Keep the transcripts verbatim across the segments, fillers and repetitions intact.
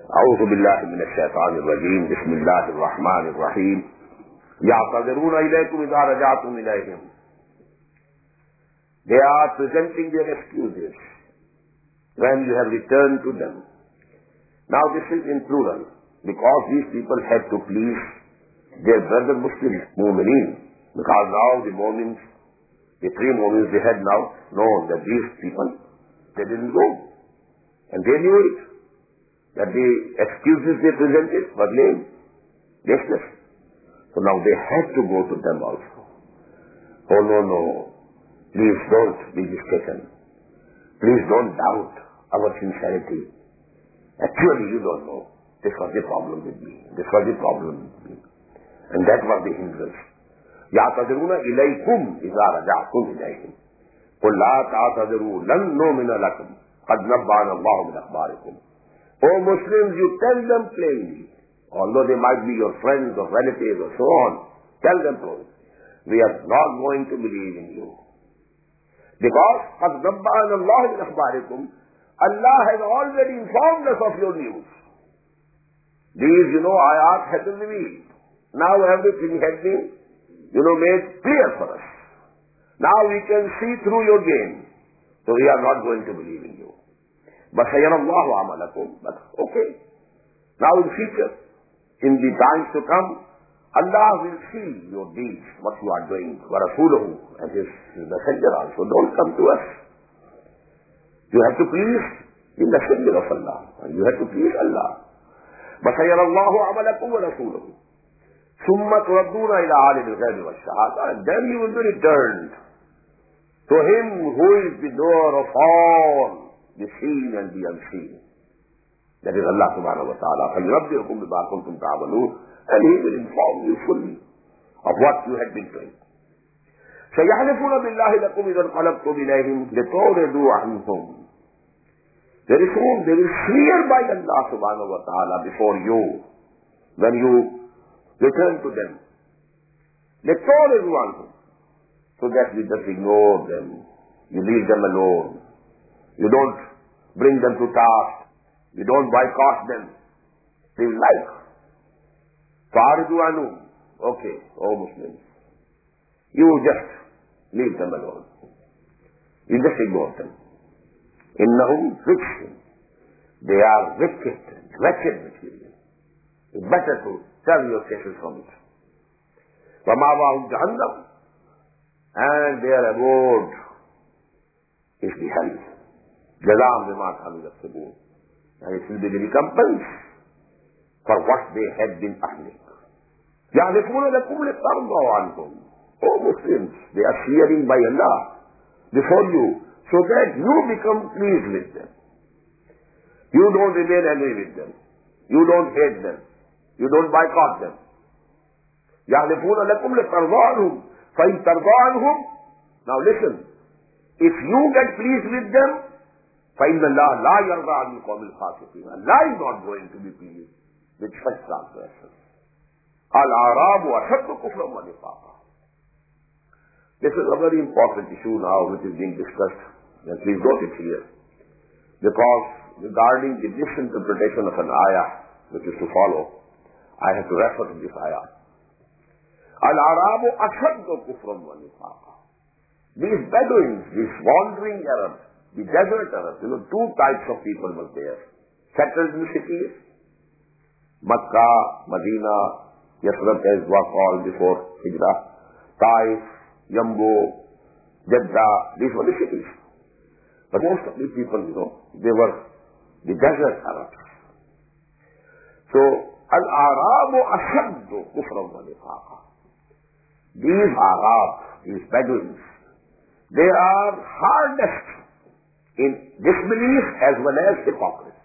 أعوذ بالله من الشيطان الرجيم بسم الله الرحمن الرحيم يعتذرون إليكم إذا رجعتم إليهم. They are presenting their excuses when you have returned to them. Now this is in plural because these people had to please their brother Muslims, Mu'mineen, because now the Mu'mins, the three Mu'mins, they had now known that these people, they didn't go. And they knew it, that the excuses they presented were lame, baseless. So now they had to go to them also. Oh no, no, please don't be mistaken. Please don't doubt our sincerity. Actually you don't know. This was the problem with me. This was the problem with me. And that was the hindrance. يَعْتَذِرُونَ إِلَيْكُمْ إِذَا رَجَعْتُمْ إِلَيْهِمْ قُلْ لَا تَعْتَذِرُوا لَنْ نُؤْمِنَ لَكُمْ قَدْ نَبَّأَنَا اللَّهُ مِنْ أَخْبَارِكُمْ. O Muslims, you tell them plainly, although they might be your friends or relatives or so on, tell them plainly, we are not going to believe in you. Because قَدْ نَبَّأَنَا اللَّهُ مِنْ أَخْبَارِكُمْ, Allah has already informed us of your news. These, you know, ayat had been revealed. Now everything has been, you know, made clear for us. Now we can see through your game. So we are not going to believe in you. But سَيَرَى اللَّهُ عَمَلَكُمْ. But okay. Now in future, in the times to come, Allah will see your deeds, what you are doing. وَرَسُولُهُ, and His, his messenger also. Don't come to us. You have to please the messenger of Allah. And you have to please Allah. بَسَيَرَى اللَّهُ عَمَلَكُمْ وَرَسُولُهُ ثُمَّ تُرَدُّونَ إِلَىٰ عَالِمِ الْغَيْبِ وَالشَّهَادَةِ. And then you will be returned to Him who is the knower of all, the seen and the unseen. That is Allah subhanahu wa ta'ala. فَيُنَبِّئُكُم بِمَا كُنتُمْ تَعْمَلُونَ. And He will inform you fully of what you had been doing. سَيَحْلِفُونَ بِاللَّهِ لَكُمْ إِذَا انقَلَبْتُمْ إِلَيْهِمْ لِتُعْرِضُوا عَنْهُمْ. Very soon they will swear by Allah subhanahu wa ta'ala before you when you return to them. لِتُعْرِضُوا عَنْهُمْ. So that you just ignore them. You leave them alone. You don't bring them to task. You don't boycott them. They like. فَعَرِضُوا عَنْهُمْ. Okay, oh Muslims. You just leave them alone. You just ignore them. إِنَّهُمْ رِجْسٌ. They are wicked, wretched material. It's better to turn your faces from it. وَمَأْوَاهُمْ جَهَنَّمُ. And their abode is the hell. جَزَاءً بِمَا كَانُوا يَكْسِبُونَ. And it will be the recompense for what they had been earning. يَحْلِفُونَ لَكُمْ لِتَرْضَوْا عَنْهُمْ. O Muslims, they are swearing by Allah before you so that you become pleased with them. You don't remain angry with them. You don't hate them. You don't boycott them. يَحْلِفُونَ لَكُمْ لِتَرْضَوْا عَنْهُمْ. فَإِن تَرْضَوْا عَنْهُمْ. Now listen, if you get pleased with them, فَإِنَّ اللَّهَ لَا يَرْضَى عَنِ الْقَوْمِ الْفَاسِقِينَ. Allah is not going to be pleased with such transgressions. الْأَعْرَابُ أَشَدُّ كُفْرًا وَنِفَاقًا. This is a very important issue now which is being discussed, and please note it here. Because regarding the misinterpretation of an ayah which is to follow, I have to refer to this ayah. Al-Arabu ashaddu kufran wa nifaqa. These Bedouins, these wandering Arabs, the desert Arabs, you know, two types of people were there. Settled in cities, Makkah, Medina, Yasrib as was called before Hijrah, Taif, Yambo, Jeddah, these were the cities. But most of these people, you know, they were the desert Arabs. So, Al-Arabu ashaddu kufran wa nifaqa. These Arabs, these Bedouins, they are hardest in disbelief as well as hypocrisy.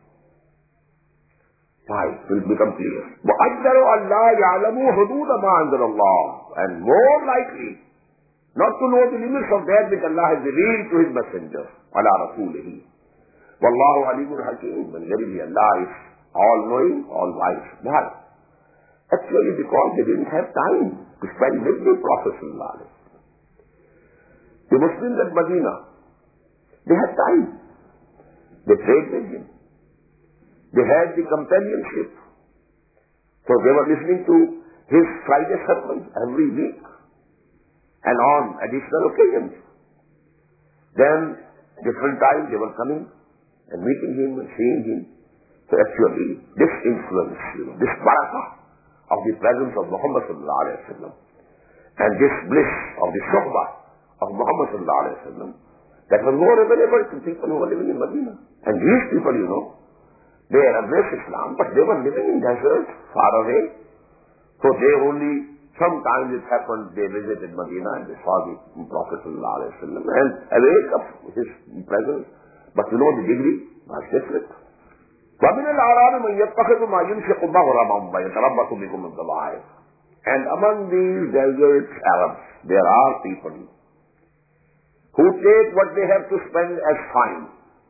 Why? It will become clear. وَأَجْدَرُوا أَلَّا يَعْلَمُوا حُدُودَ مَا أَنزَلَ اللَّهُ. And more likely, not to know the limits of that which Allah has revealed to His messenger, عَلَى رَسُولِهِ. وَاللَّهُ عَلِيمٌ حَكِيمٌ. And verily Allah is all-knowing, all-wise. Why? Actually because they didn't have time to spend with the Prophet sallallahu alaihi wasallam. The Muslims at Medina, they had time. They prayed with him. They had the companionship. So they were listening to his Friday sermons every week and on additional occasions. Then different times they were coming and meeting him and seeing him. So actually this influence, you know, this barakah of the presence of Muhammad sallallahu alaihi wasallam and this bliss of the sohbah of Muhammad sallallahu alaihi wasallam, that was more available to people who were living in Medina. And these people, you know, they embraced Islam, but they were living in deserts far away. So they only, sometimes it happened, they visited Medina and they saw the Prophet sallallahu alaihi wasallam and awake of his presence. But you know the degree was different. وَمِنَ الْأَعْرَابِ مَنْ يَتَّخِذُ مَا يُنْفِقُ مَغْرَمًا وَيَتَرَبَّصُ بِكُمُ الدَّوَائِرَ. And among these desert Arabs, there are people who take what they have to spend as fine.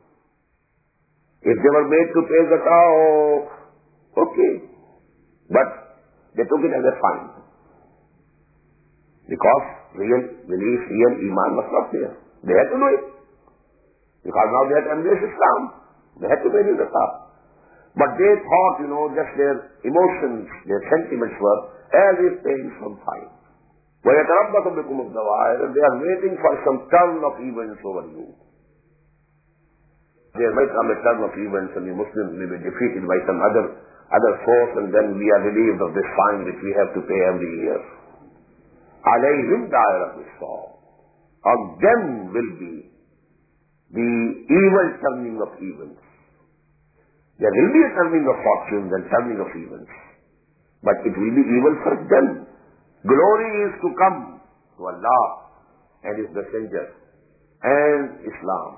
If they were made to pay zakah, oh, okay. But they took it as a fine. Because real belief, real iman was not there. They had to do it. Because now they had embraced Islam. They had to pay the zakah. But they thought, you know, just their emotions, their sentiments were as if paying some fine. وَيَتَرَبَّصُ بِكُمُ الدَّوَائِرَ. They are waiting for some turn of events over you. There might come a turn of events and the Muslims will be defeated by some other other force, and then we are relieved of this fine which we have to pay every year. عَلَيْهِمْ دَائِرَةُ السَّوْءِ. On them will be the evil turning of events. There will be a turning of fortunes and turning of events. But it will be evil for them. Glory is to come to Allah and His Messenger and Islam.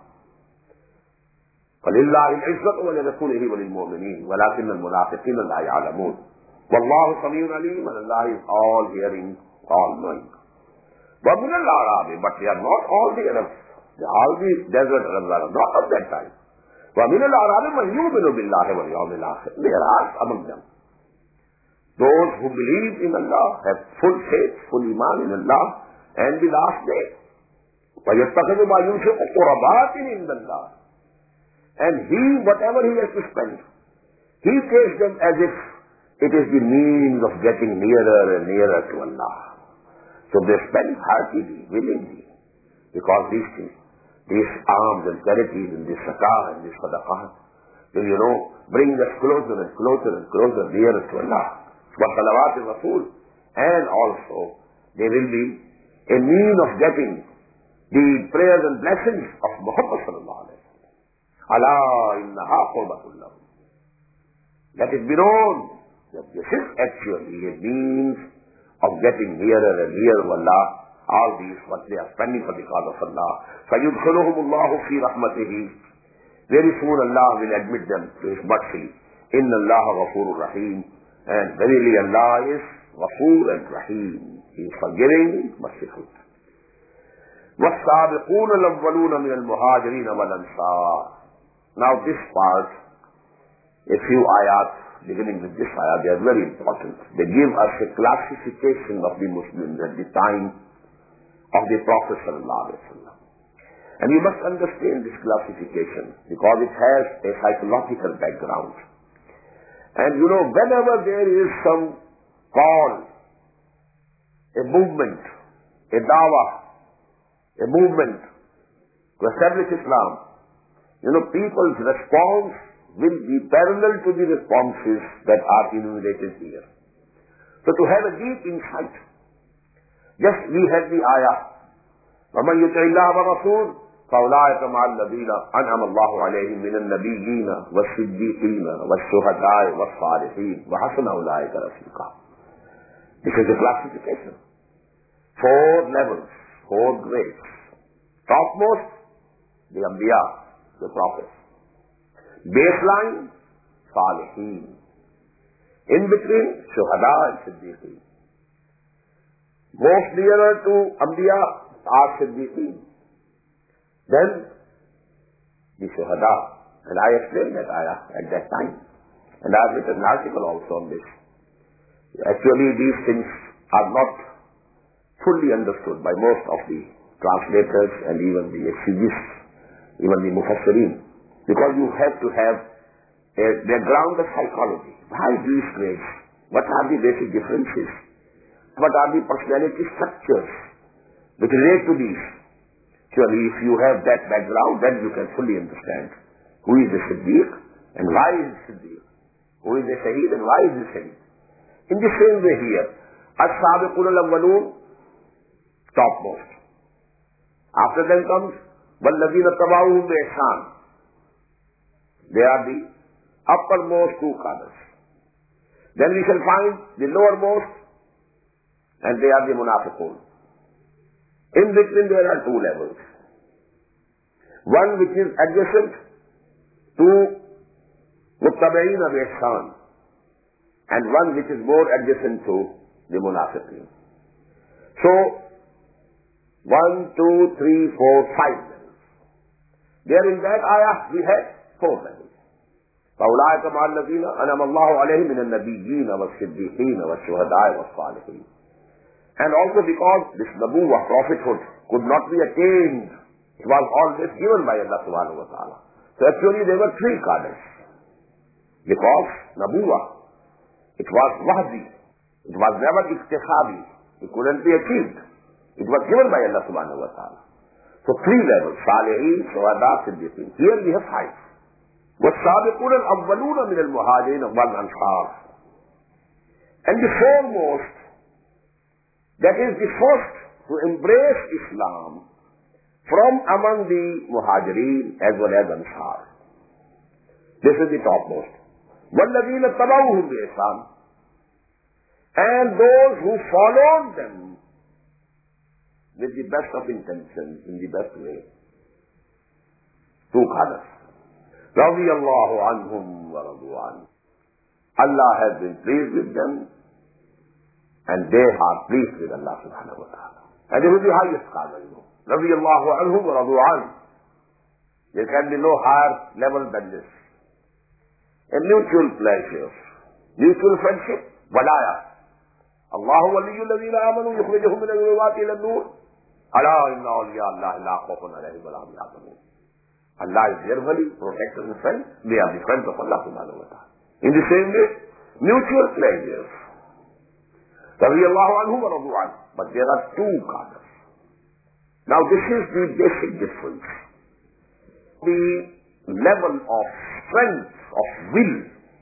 فَلِلَّهِ الْعِزَّةُ وَلِرَسُولِهِ وَلِلْمُؤْمِنِينَ وَلَكِنَّ الْمُنَافِقِينَ لَا يَعْلَمُونَ وَاللَّهُ سَمِيعٌ عَلِيمٌ. And Allah is all hearing, all knowing. وَمِنَ الْأَعْرَابِ. But they are not all the Arabs. All the desert Arabs are not of that time. وَمِنَ الْأَعْرَابِ مَنْ يُؤْمِنُ بِاللَّهِ وَالْيَوْمِ الْآخِرِ. There are among them those who believe in Allah, have full faith, full iman in Allah and the last day. وَيَتَّخِذُ مَا يُنْفِقُ قُرَبَاتٍ عِنْدَ اللَّهِ. And he, whatever he has to spend, he takes them as if it is the means of getting nearer and nearer to Allah. So they spend heartily, willingly, because these things, these alms and charities and this zakah and this sadaqah will, you know, bring us closer and closer and closer nearer to Allah. وَصَلَوَاتِ الرَّسُولِ. And also, they will be a mean of getting the prayers and blessings of Muhammad sallallahu alaihi wasallam. أَلَا إِنَّهَا قُرْبَةٌ لَهُمْ. Let it be known that this is actually a means of getting nearer and nearer to Allah. All these, what they are spending for the cause of Allah. فَيُدْخِلُهُمُ اللَّهُ فِي رَحْمَتِهِ. Very soon Allah will admit them to His mercy. إِنَّ اللَّهَ غَفُورٌ رَحِيمٌ. And verily Allah is Ghafoor and Rahim. He is forgiving, merciful. وَالسَّابِقُونَ الْأَوَّلُونَ مِنَ الْمُهَاجِرِينَ وَالْأَنصَارِ. Now this part, a few ayat, beginning with this ayat, they are very important. They give us a classification of the Muslims at the time of the Prophet sallallahu alaihi wasallam. And you must understand this classification because it has a psychological background. And you know, whenever there is some call, a movement, a dawah, a movement to establish Islam, you know, people's response will be parallel to the responses that are enumerated here. So to have a deep insight, just we had the ayah, وَمَنْ يُطِعِ اللَّهَ وَرَسُولَهُ فَأُولَٰئِكَ مَعَ الَّذِينَ أَنْعَمَ اللَّهُ عَلَيْهِمْ مِنَ النَّبِيِّينَ وَالصِّدِّيقِينَ وَالشُّهَدَاءِ وَالصَّالِحِينَ وَحَسُنَ أُولَٰئِكَ رَفِيقًا. This is the classification. Four levels, four grades. Topmost, the Anbiya, the prophets. Baseline, Salihin. In between, Shuhada and Siddiqeen. Most nearer to Anbiya are Siddiqeen. Then, the Shuhada. And I explained that ayah at that time. And I have written an article also on this. Actually, these things are not fully understood by most of the translators and even the exegists, even the mufassirin. Because you have to have uh, their ground of psychology. Why these grades? What are the basic differences? What are the personality structures which relate to these? Surely if you have that background, then you can fully understand who is the Siddiq and why is the Siddiq. Who is the Shaheed and why is the Shaheed. In the same way here, As-Sabiqun al-Awwalun, topmost. After them comes وَالَّذِينَ تَبَعُوهُمْ بِإِحْسَانٍ. They are the uppermost two cadres. Then we shall find the lowermost, and they are the Munafiqun. In between there are two levels. One which is adjacent to Muttabi'een bi-Ihsan, and one which is more adjacent to the Munafiqeen. So, one, two, three, four, five levels. There in that ayah we have four levels. فَأُولَٰئِكَ مَعَ الَّذِينَ أَنْعَمَ اللَّهُ عَلَيْهِم مِّنَ النَّبِيِّينَ وَالصِّدِّيقِينَ وَالشُّهَدَاءِ وَالصَّالِحِينَ. And also because this Nabuwwah, prophethood, could not be attained, it was always given by Allah subhanahu wa ta'ala. So actually there were three cadres. Because Nabuwwah, it was wahdi, it was never iktisabi, it couldn't be achieved. It was given by Allah subhanahu wa ta'ala. So three levels, Salihin, Shuhada, Siddiqin. Here we have five. وَالسَّابِقُونَ الْأَوَّلُونَ مِنَ الْمُهَاجِرِينَ وَالْأَنصَارِ. And the foremost, that is the first to embrace Islam from among the Muhajirin as well as Ansar. This is the topmost. وَالَّذِينَ تَبَعُوهُمْ بِإِحْسَانٍ. And those who followed them with the best of intentions, in the best way. Two cadres. رَضِيَ اللَّهُ عَنْهُمْ وَرَضُوا عَنْهُ. Allah has been pleased with them, and they are pleased with Allah subhanahu wa ta'ala. And this is the highest cadre, you know. رَضِيَ اللَّهُ عَنْهُمْ وَرَضُوا عَنْهُ. There can be no higher level than this. A mutual pleasure, mutual friendship, walaya. Allah waliyyu alladhina amanu yukhrijuhum min al-dhulumati ila an-nur. Ala inna awliya Allah la khawfun alayhim wa la hum yahzanun. Allah is their wali, protector and friend. They are the friends of Allah subhanahu wa ta'ala. In the same way, mutual pleasures. Radiyallahu anhum wa radu anhu. But there are two cadres. Now this is the basic difference. The level of strength of will,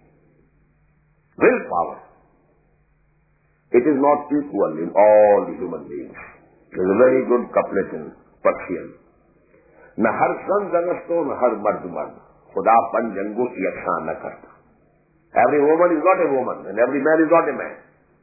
willpower, it is not equal in all the human beings. There is a very good couplet in Persian. न हर सन जगस्तो न हर मर्द मर्द खुदा पन जंगो यक्षा न करता. Every woman is not a woman and every man is not a man.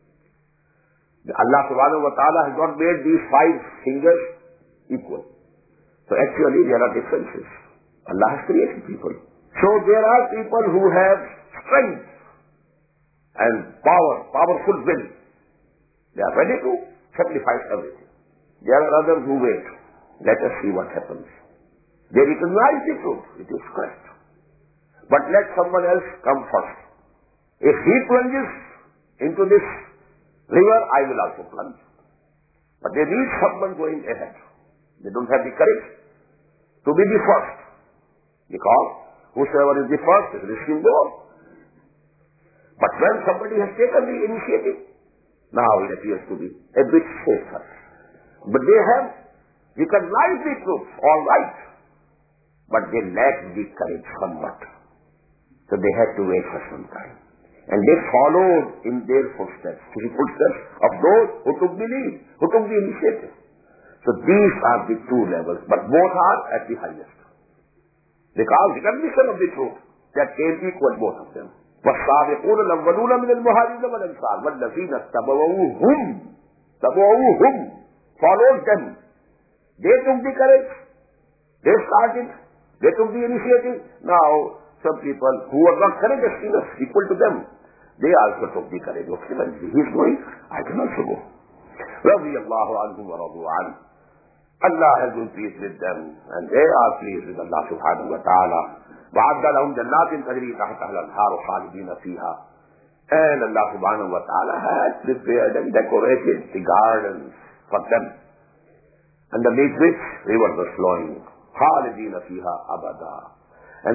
Allah subhanahu wa ta'ala has not made these five fingers equal. So actually there are differences. Allah has created people. So there are people who have strength and power, powerful will. They are ready to sacrifice everything. There are others who wait. Let us see what happens. They recognize the truth. It is correct. But let someone else come first. If he plunges into this river, I will also plunge. But they need someone going ahead. They don't have the courage to be the first. Because whosoever is the first is risking more. But when somebody has taken the initiative, now it appears to be a bit safer. But they have recognized the truth, all right. But they lacked the courage somewhat. So they had to wait for some time. And they followed in their footsteps, the footsteps of those who took the lead, who took the initiative. So these are the two levels, but both are at the highest. Because recognition of the truth, that came equal both of them. وَالصَّابِقُونَ الْأَوَّلُونَ مِنَ الْمُهَاجِرِينَ وَالْأَنصَارِ وَالَّذِينَ اتَّبَعُوهُمْ تَبَعُوهُمْ followed them. They took the courage. They started. They took the initiative. Now, some people who are not courageous enough, equal to them, they also took the courage. Okay, when he is going, I can also go. رَضِيَ اللَّهُ عَنْهُمْ وَرَضُوا عَنْهُ. Allah has been pleased with them, and they are pleased with Allah subhanahu wa ta'ala. وَعَدَّ لَهُمْ جَنَّاتٍ تَجْرِي تَحْتَهَا الْأَنْهَارُ خَالِدِينَ فِيهَا. And Allah subhanahu wa ta'ala has prepared and decorated the gardens for them, underneath which rivers are flowing. خَالِدِينَ فِيهَا أَبَدًا. And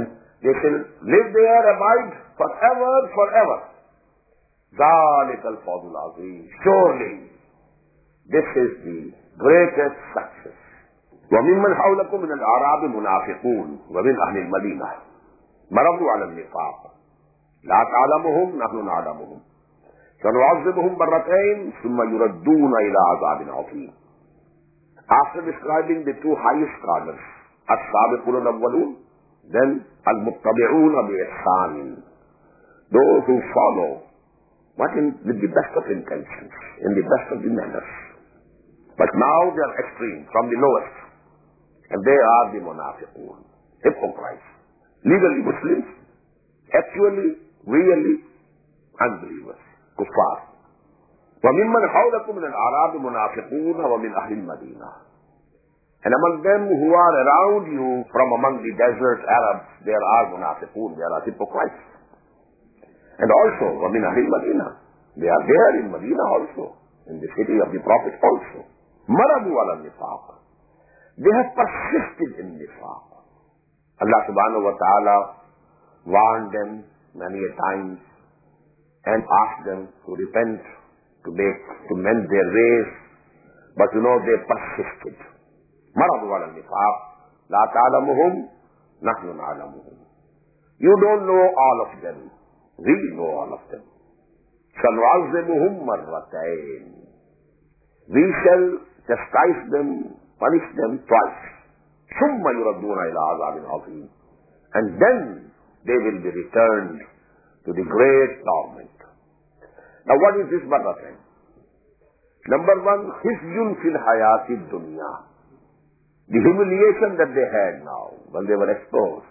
They shall live there, abide forever, forever. ذَلِكَ الْفَضْلُ الْعَظِيمُ. Surely, this is the greatest success. وَمِمَّنْ حَوْلَكُمْ مِنَ الْأَعْرَابِ مُنَافِقُونَ وَمِنْ أَهْلِ الْمَدِينَةِ مَرَضُوا عَلَى النِّفَاقِ لَا تَعْلَمُهُمْ نَحْنُ نَعْلَمُهُمْ سَنُعَذِّبُهُمْ مَرَّتَيْنِ ثُمَّ يُرَدُّونَ إِلَى عَذَابٍ عَظِيمٍ. After describing the two highest scholars, السابقون الأولون, then المتبعون بإحسان, those who follow, but in, with the best of intentions, in the best of the manners. But now they are extreme, from the lowest, and they are the munafiqun, hypocrites, legally Muslims, actually, really unbelievers, kuffar. وَمِمَّنْ حَوْلَكُمْ مِنَ الْأَعْرَابِ مُنَافِقُونَ وَمِنْ أَهْلِ الْمَدِينَةِ. And among them who are around you from among the desert Arabs, there are munafiqun, there are hypocrites. And also, وَمِنْ أَهْلِ الْمَدِينَةِ, they are there in Medina also, in the city of the Prophet also. مَرَضُوا عَلَى النِّفَاقِ. They have persisted in nifaq. Allah subhanahu wa ta'ala warned them many a times and asked them to repent, to make, to mend their ways. But you know, they persisted. مَرَضُوا عَلَى النِّفَاقِ لَا تَعْلَمُهُمْ نَحْنُ نَعْلَمُهُمْ. You don't know all of them. We know all of them. سَنُعَذِّبُهُمْ مَرَّتَيْنِ. We shall chastise them, punish them twice. ثُمَّ يُرَدُّونَ إِلَىٰ عَذَابٍ عَظِيمٍ. And then they will be returned to the great torment. Now what is this marratayn? Number one, khizyun fil hayati dunya. The humiliation that they had now, when they were exposed.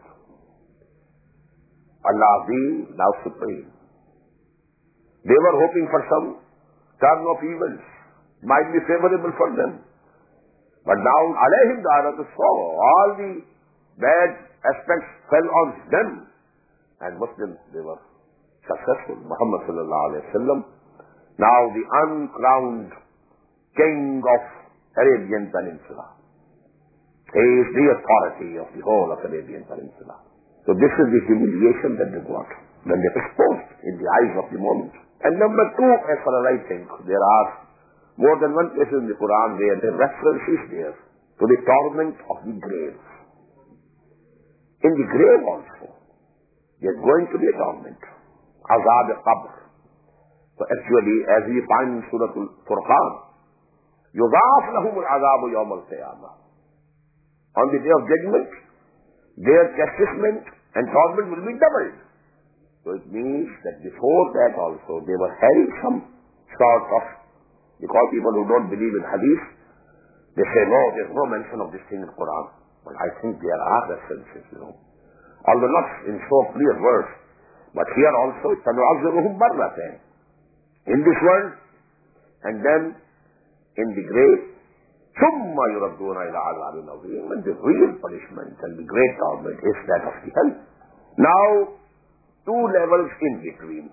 Allah Azim, now supreme. They were hoping for some turn of evils, might be favorable for them. But now, alayhim da'aratus saw, all the bad aspects fell on them. And Muslims, they were successful. Muhammad sallallahu alayhi wa sallam, now the uncrowned king of Arabian Peninsula. He is the authority of the whole of Arabian Peninsula. So this is the humiliation that they got when they were exposed in the eyes of the moment. And number two, as far as I think, there are more than one place in the Quran where the reference is there to the torment of the grave. In the grave also, there is going to be a torment. Azab al-Qabr. So actually, as we find in Surah Al-Furqan, يُضَاعَفْ لَهُمُ الْعَذَابُ يَوْمَ الْقِيَامَةِ. On the day of judgment, their chastisement and torment will be doubled. So it means that before that also, they were having some sort of, because people who don't believe in hadith, they say, no, there's no mention of this thing in the Quran. But I think there are references, you know. Although not in so clear words, but here also, سَنُعَذِّبُهُمْ مَرَّتَيْنِ. In this world, and then in the grave, ثُمَّ يُرَدُّونَ إِلَىٰ عَذَابٍ عَظِيمٍ. And the real punishment and the great torment is that of the hell. Now, two levels in between.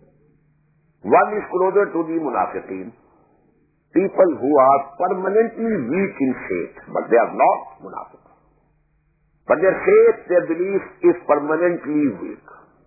One is closer to the munafiqeen, people who are permanently weak in faith, but they are not munafiq. But their faith, their belief is permanently weak.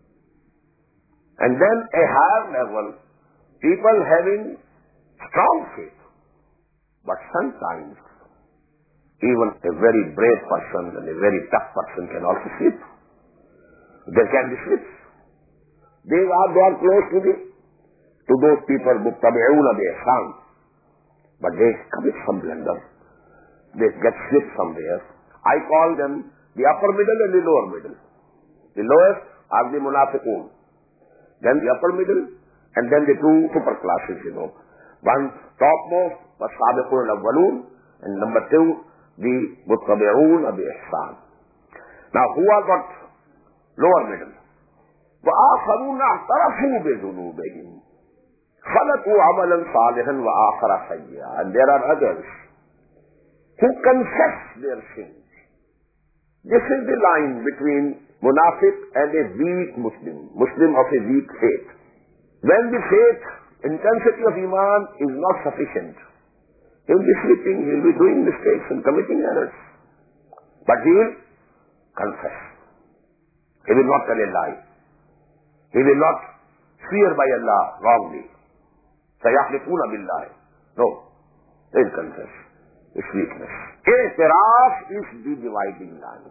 And then a higher level, people having strong faith. But sometimes, even a very brave person and a very tough person can also slip. There can be slips. They are, they are close to the, to those people, muttabi'una bi-ihsan. But they commit some blunder. They get slipped somewhere. I call them the upper middle and the lower middle. The lowest are the munafiqun. Then the upper middle, and then the two super classes, you know. One topmost, was-sabiqun al-awwalun, and number two, the muttabi'un bi-ihsan. Now, who are got lower middle? وَآخَرُونَ اعْتَرَفُوا بِذُنُوبِهِمْ خَلَقُوا عَمَلًا صَالِحًا وَآخَرَ سَيِّئًا. And there are others who confess their sins. This is the line between munafiq and a weak Muslim, Muslim of a weak faith. When the faith, intensity of iman is not sufficient, he will be sleeping, he will be doing mistakes and committing errors. But he will confess. He will not tell a lie. He will not swear by Allah wrongly. سَيَحْلِفُونَ بِاللَّهِ. No. They will confess. It's weakness. I'tiraf is the dividing line.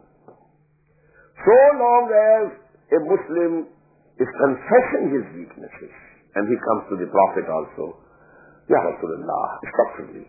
So long as a Muslim is confessing his weaknesses, and he comes to the Prophet also, Ya Rasulullah, instructively.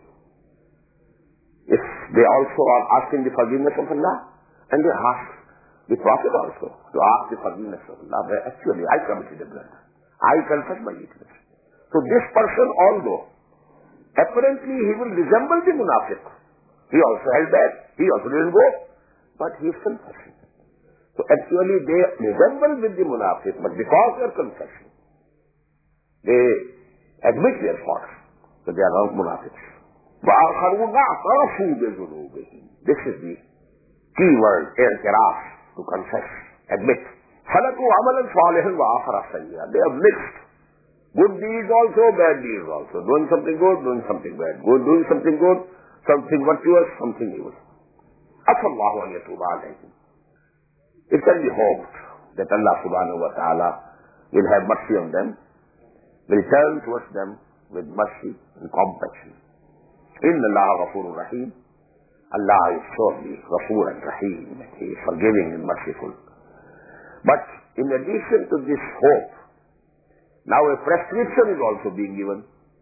If they also are asking the forgiveness of Allah, and they ask the Prophet also to ask the forgiveness of Allah, where actually I committed a blunder. I confess my weakness. So this person, although apparently he will resemble the munafiq, he also held back, he also didn't go, but he is confessing. So actually they resemble with the munafiq, but because they are confessing, they admit their faults, so they are not munafiqs. وَآخَرُونَ اعْتَرَفُوا بِذُنُوبِهِمْ. This is the key word, i'tiraf, to confess, admit. خَلَقُوا عَمَلًا صَالِحًا وَآخَرَ سَيِّئًا. They have mixed good deeds also, bad deeds also. Doing something good, doing something bad. Good, doing something good, something virtuous, something evil. عَفَى اللَّهُ أَنْ يَتُوبَ عَلَيْهِمْ. It can be hoped that Allah subhanahu wa ta'ala will have mercy on them, will turn towards them with mercy and compassion. Inna Allah Ghafurur Rahim. Allah is surely Ghafur and Rahim. He is forgiving and merciful. But in addition to this hope, now a prescription is also being given.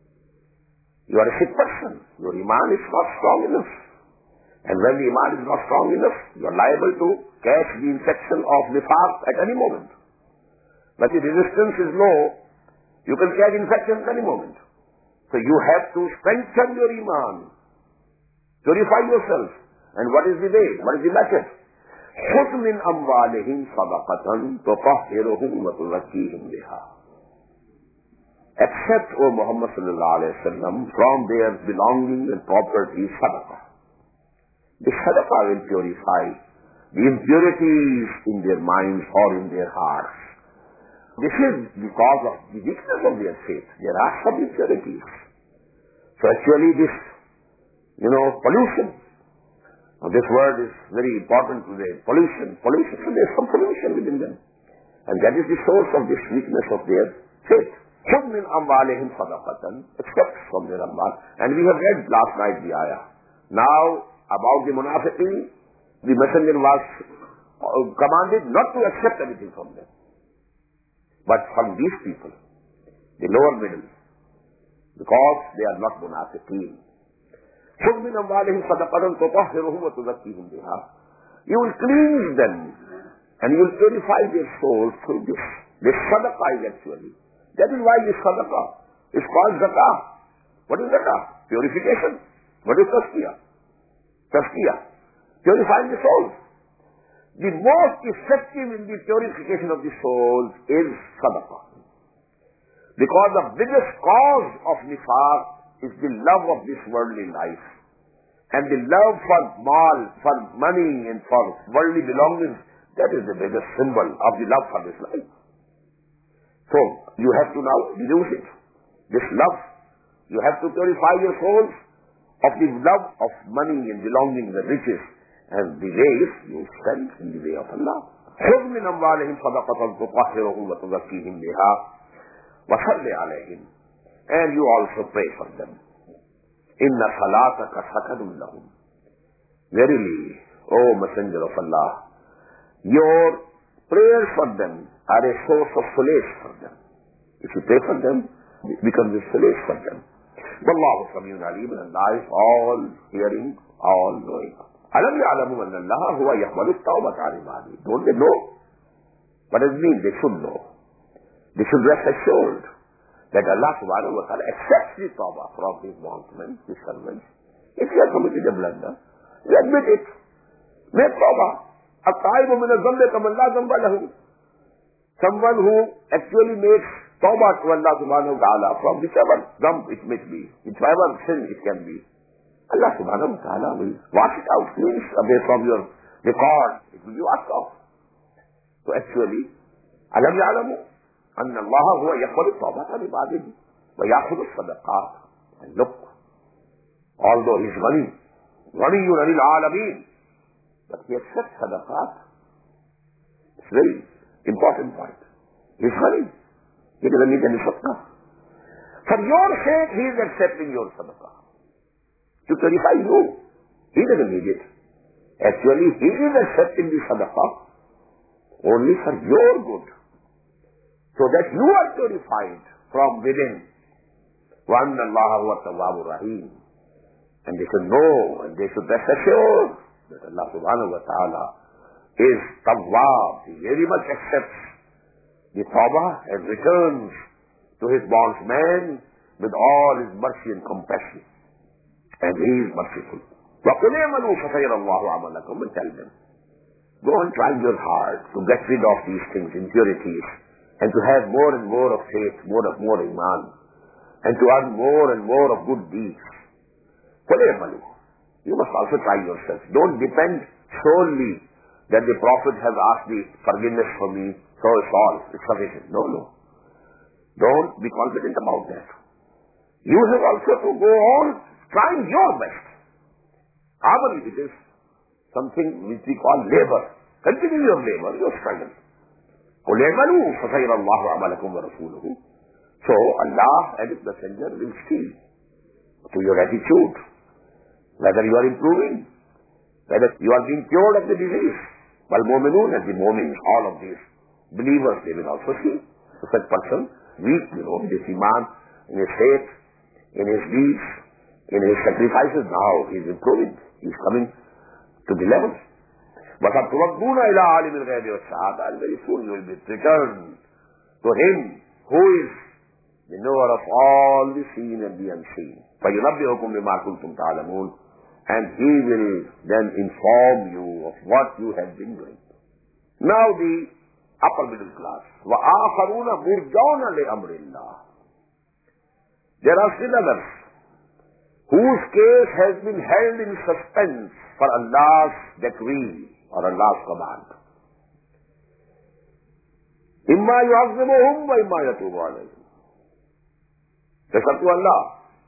You are a sick person. Your iman is not strong enough. And when the iman is not strong enough, you are liable to catch the infection of nifaq at any moment. When the resistance is low, you can catch infection at any moment. So you have to strengthen your iman. Purify yourself. And what is the way? What is the method? خُذْ مِنْ أَمْوَالِهِمْ صَدَقَةً تُطَهِّرُهُمْ وَتُزَكِّيهِمْ بِهَا. Accept, O Muhammad sallallahu alayhi wa sallam, from their belongings and property sadaqah. The sadaqah will purify the impurities in their minds or in their hearts. This is because of the weakness of their faith. There are some impurities. So actually this, you know, pollution. Now this word is very important today. Pollution. Pollution. So there is some pollution within them. And that is the source of this weakness of their faith. خُذْ مِنْ أَمْوَالِهِمْ صَدَقَةً. Except from their amwal. And we have read last night the ayah. Now, about the munafiqeen, the messenger was commanded not to accept anything from them. But from these people, the lower middle, because they are not munafiqeen. خُذْ مِنْ أَمْوَالِهِمْ صَدَقَةً تُطَهِّرُهُمْ وَتُزَكِّيهِمْ بِهَا. You will cleanse them and you will purify their souls through this. This sadaqah is actually. That is why this sadaqah is called zakah. What is zakah? Purification. What is tazkiyah? Tazkiyah. Purifying the soul. The most effective in the purification of the soul is sadaqah. Because the biggest cause of nifaq is the love of this worldly life. And the love for mal, for money and for worldly belongings, that is the biggest symbol of the love for this life. So, you have to now reduce it. This love. You have to purify your souls of the love of money and belongings and riches. And the way is you spend in the way of Allah. خُذْ مِنْ أَمْوَالِهِمْ صَدَقَةً تُطَهِّرُهُمْ وَتُزَكِّيهِمْ بِهَا وَصَلِّ عَلَيْهِمْ. And you also pray for them. إِنَّ صَلَاتَكَ سَكَنٌ لَهُمْ. Verily, O Messenger of Allah, your prayers for them are a source of solace for them. If you pray for them, it becomes a solace for them. وَاللَّهُ سَمِيعٌ عَلِيمٌ. And Allah is all hearing, all knowing. أَلَمْ يَعْلَمُوا أَنَّ اللَّهَ هُوَ يَقْبَلُ التَّوْبَةَ عَنْ عِبَادِهِ. Don't they know? What does it mean? They should know. They should rest assured that Allah subhanahu wa ta'ala accepts the tawbah from his bondmen, his servants. If you have committed a blunder, you admit it. Make tawbah. الطائب من الذنب كمن لا ذنب له. Someone who actually makes tawbah to Allah subhanahu wa ta'ala from whichever dhanb it may be, whichever sin it can be, Allah subhanahu wa ta'ala will wash it out, cleanse away from your record. It will be washed off. So actually, أَلَمْ يَعْلَمُوا أَنَّ اللَّهَ هُوَ يَقْبَلُ التَّوْبَةَ عَنْ عِبَادِهِ وَيَأْخُذُ الصَّدَقَاتِ. And look, although he is Ghani, غَنِيٌّ عَنِ الْعَالَمِينَ, but he accepts sadaqat. It's very Important point. He's hurrying. He doesn't need any sadaqah. For your sake, he is accepting your sadaqah. To purify you. He doesn't need it. Actually, he is accepting the sadaqah only for your good. So that you are purified from within. وَأَنَّ اللَّهَ هُوَ التَّوَّابُ الرَّحِيمُ. And they should know, and they should rest assured that Allah subhanahu wa ta'ala is Tawwab. He very much accepts the tawbah and returns to his bondsman with all his mercy and compassion. And he is merciful. وَقُلْ اعْمَلُوا فَسَيَرَ اللَّهُ عَمَلَكُمْ. And tell them, go and try your hard to get rid of these things, impurities, and to have more and more of faith, more of more iman, and to earn more and more of good deeds. قُلْ اعْمَلُوا. You must also try yourself. Don't depend solely that the Prophet has asked the forgiveness for me, so it's all, it's sufficient. No, no. Don't be confident about that. You have also to go on trying your best. Amal, it is something which we call labor. Continue your labor, your struggle. قُلْ اعْمَلُوا فَسَيَرَ اللَّهُ عَمَلَكُمْ وَرَسُولُهُ. So Allah and His Messenger will see to your attitude, whether you are improving, whether you are being cured of the disease. وَالْمُؤْمِنُونَ and the mu'mins, all of these believers, they will also see. So such person, weak, you know, in his iman, in his faith, in his deeds, in his sacrifices, now he is improving. He is coming to the level. وَسَتُرَدُّونَ إِلَىٰ عَالِمِ الْغَيْبِ وَالشَّهَادَةِ. And very soon you will be returned to him who is the knower of all the seen and the unseen. فَيُنَبِّئُكُم بِمَا كُنتُمْ تَعْلَمُونَ. And he will then inform you of what you have been doing. Now the upper middle class. وَآخَرُونَ مُرْجَوْنَ لِأَمْرِ اللَّهِ. There are still others whose case has been held in suspense for Allah's decree or Allah's command. إِمَّا يُعَذِّبُهُمْ وَإِمَّا يَتُوبُ عَلَيْهِمْ. It's up to Allah.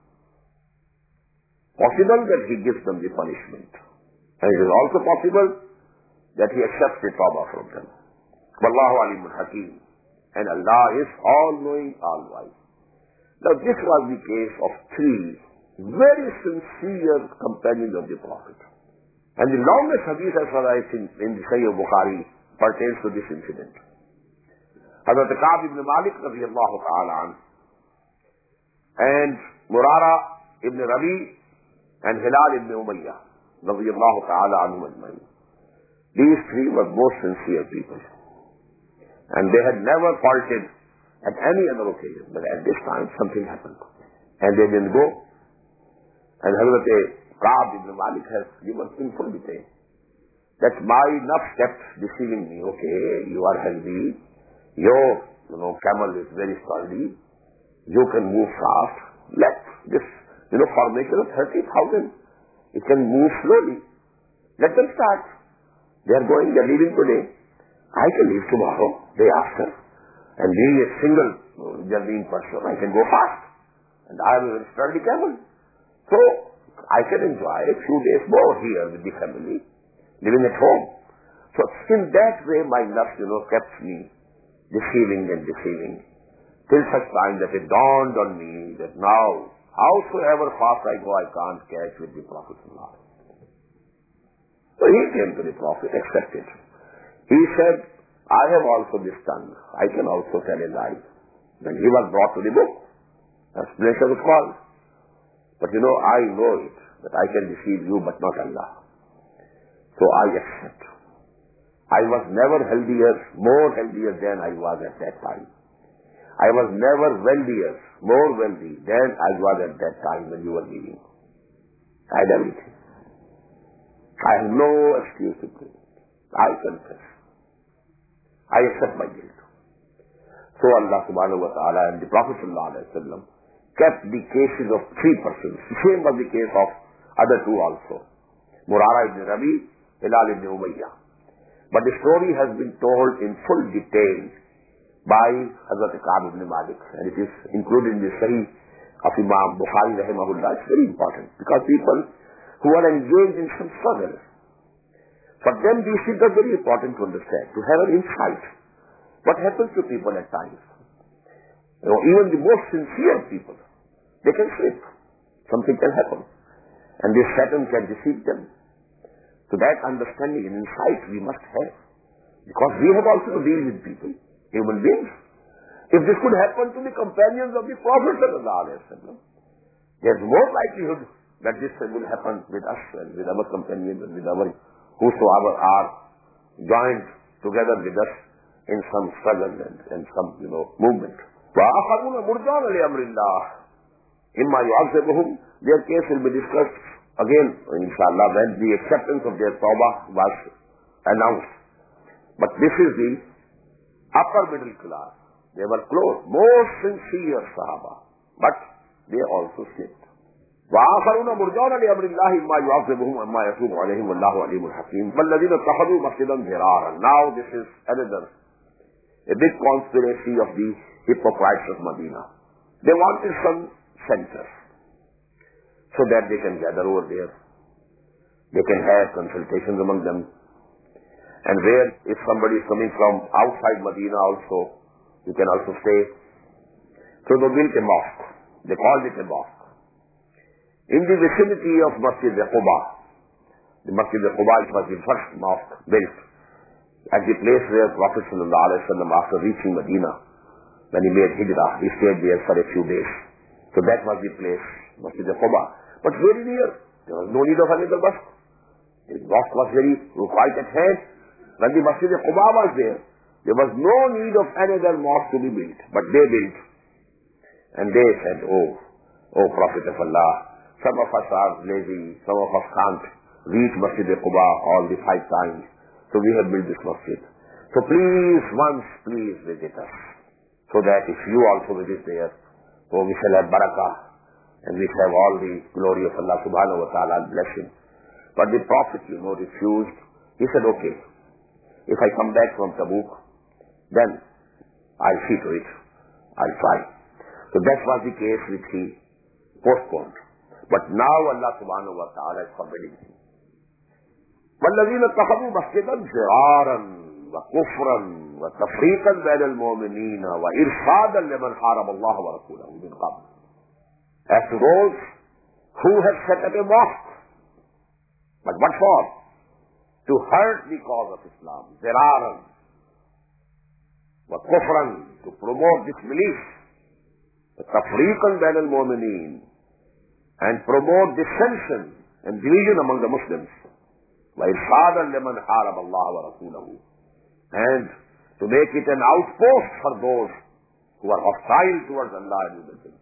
Possible that He gives them the punishment. And it is also possible that He accepts the tawbah from them. Wallahu alimun hakim. And Allah is all-knowing, all-wise. Now this was the case of three very sincere companions of the Prophet. And the longest hadith as far as in, in the Sahih Bukhari pertains to this incident. Hazrat Ka'b ibn Malik radiyallahu ta'ala anhu and Murara ibn Rabi and Hilal ibn Umayyah radiyallahu ta'ala anhu ajmain. These three were most sincere people. And they had never faulted at any other occasion. But at this time something happened. And they didn't go. And Hazrat Ka'b ibn Malik has given in full detail that my nafs kept deceiving me. Okay, you are healthy. Your, you know, camel is very sturdy. You can move fast. Let this, you know, formation of thirty thousand, it can move slowly. Let them start. They are going, they are leaving today. I can leave tomorrow, day after. And being a single journeying person, I can go fast. And I will sturdy camel. So, I can enjoy a few days more here with the family, living at home. So, in that way, my nafs, you know, kept me deceiving and deceiving, till such time that it dawned on me that now, howsoever fast I go, I can't catch with the Prophet. So he came to the Prophet, accepted. He said, I have also this tongue. I can also tell a lie. Then he was brought to the book. Explanation was called. But you know, I know it, that I can deceive you, but not Allah. So I accept. I was never healthier, more healthier than I was at that time. I was never wealthier, more wealthy than I was at that time when you were leaving. I had everything. I have no excuse to bring. I confess. I accept my guilt. So Allah subhanahu wa ta'ala and the Prophet sallallahu alaihi wasallam kept the cases of three persons. The same was the case of other two also. Murara ibn Rabi, Hilal ibn Umayyah. But the story has been told in full detail by Hazrat Ka'b ibn Malik. And it is included in the Sahih of Imam Bukhari rahimahullah. It's very important because people who are engaged in some struggle, for them these things are very important to understand, to have an insight What happens to people at times? You know, even the most sincere people, they can slip. Something can happen. And this Satan can deceive them. So that understanding and insight we must have. Because we have also to deal with people, human beings. If this could happen to the companions of the Prophet ﷺ, there's more likelihood that this will happen with us and with our companions and with our whosoever are joined together with us in some struggle and, and some, you know, movement. وَآخَرُونَ مُرْجَوْنَ لِأَمْرِ اللَّهِ إِمَّا يُعَذِّبُهُم. Their case will be discussed again, inshallah, when the acceptance of their tawbah was announced. But this is the upper middle class. They were close, most sincere Sahaba. But they also slipped. وآخرون مرجون لأمر الله إما يعذبهم إما يتوب عليهم والله عليم حكيم والذين اتخذوا مسجدا ضرارا. Now this is another a big conspiracy of the hypocrites of Medina. They wanted some centers so that they can gather over there. They can have consultations among them. And where if somebody is coming from outside Medina also, you can also stay. So they built a mosque. They called it a mosque. In the vicinity of Masjid Quba, the Masjid Quba was the first mosque built at the place where Prophet ﷺ, after reaching Medina, when he made hijrah, he stayed there for a few days. So that was the place, Masjid Quba. But very near, there was no need of another mosque. The mosque was very quite at hand. When the Masjid Quba was there, there was no need of another mosque to be built. But they built. And they said, oh, oh Prophet of Allah, some of us are lazy, some of us can't reach Masjid Quba all the five times. So we have built this masjid. So please, once, please visit us. So that if you also visit there, so we shall have barakah and we shall have all the glory of Allah subhanahu wa ta'ala and blessing. But the Prophet, you know, refused. He said, okay, if I come back from Tabuk, then I'll see to it. I'll try. So that was the case which he postponed. But now Allah subhanahu wa ta'ala is forbidding him. وَالَّذِينَ اتَّخَذُوا مَسْجِدًا ضِرَارًا وَكُفْرًا وَتَفْرِيقًا بَيْنَ الْمُؤْمِنِينَ وَإِرْصَادًا لِمَنْ حَارَبَ اللَّهَ وَرَسُولَهُ مِنْ قَبْلِ. As to those who have set up a mosque. But what for? To hurt the cause of Islam. ضِرَارًا وَكُفْرًا, to promote disbelief. وَتَفْرِيقًا بَيْنَ الْمُؤْمِنِينَ, and promote dissension and division among the Muslims. وَإِرْصَادًا لِمَنْ حَارَبَ اللَّهَ وَرَسُولَهُ, and to make it an outpost for those who are hostile towards Allah and His Messenger.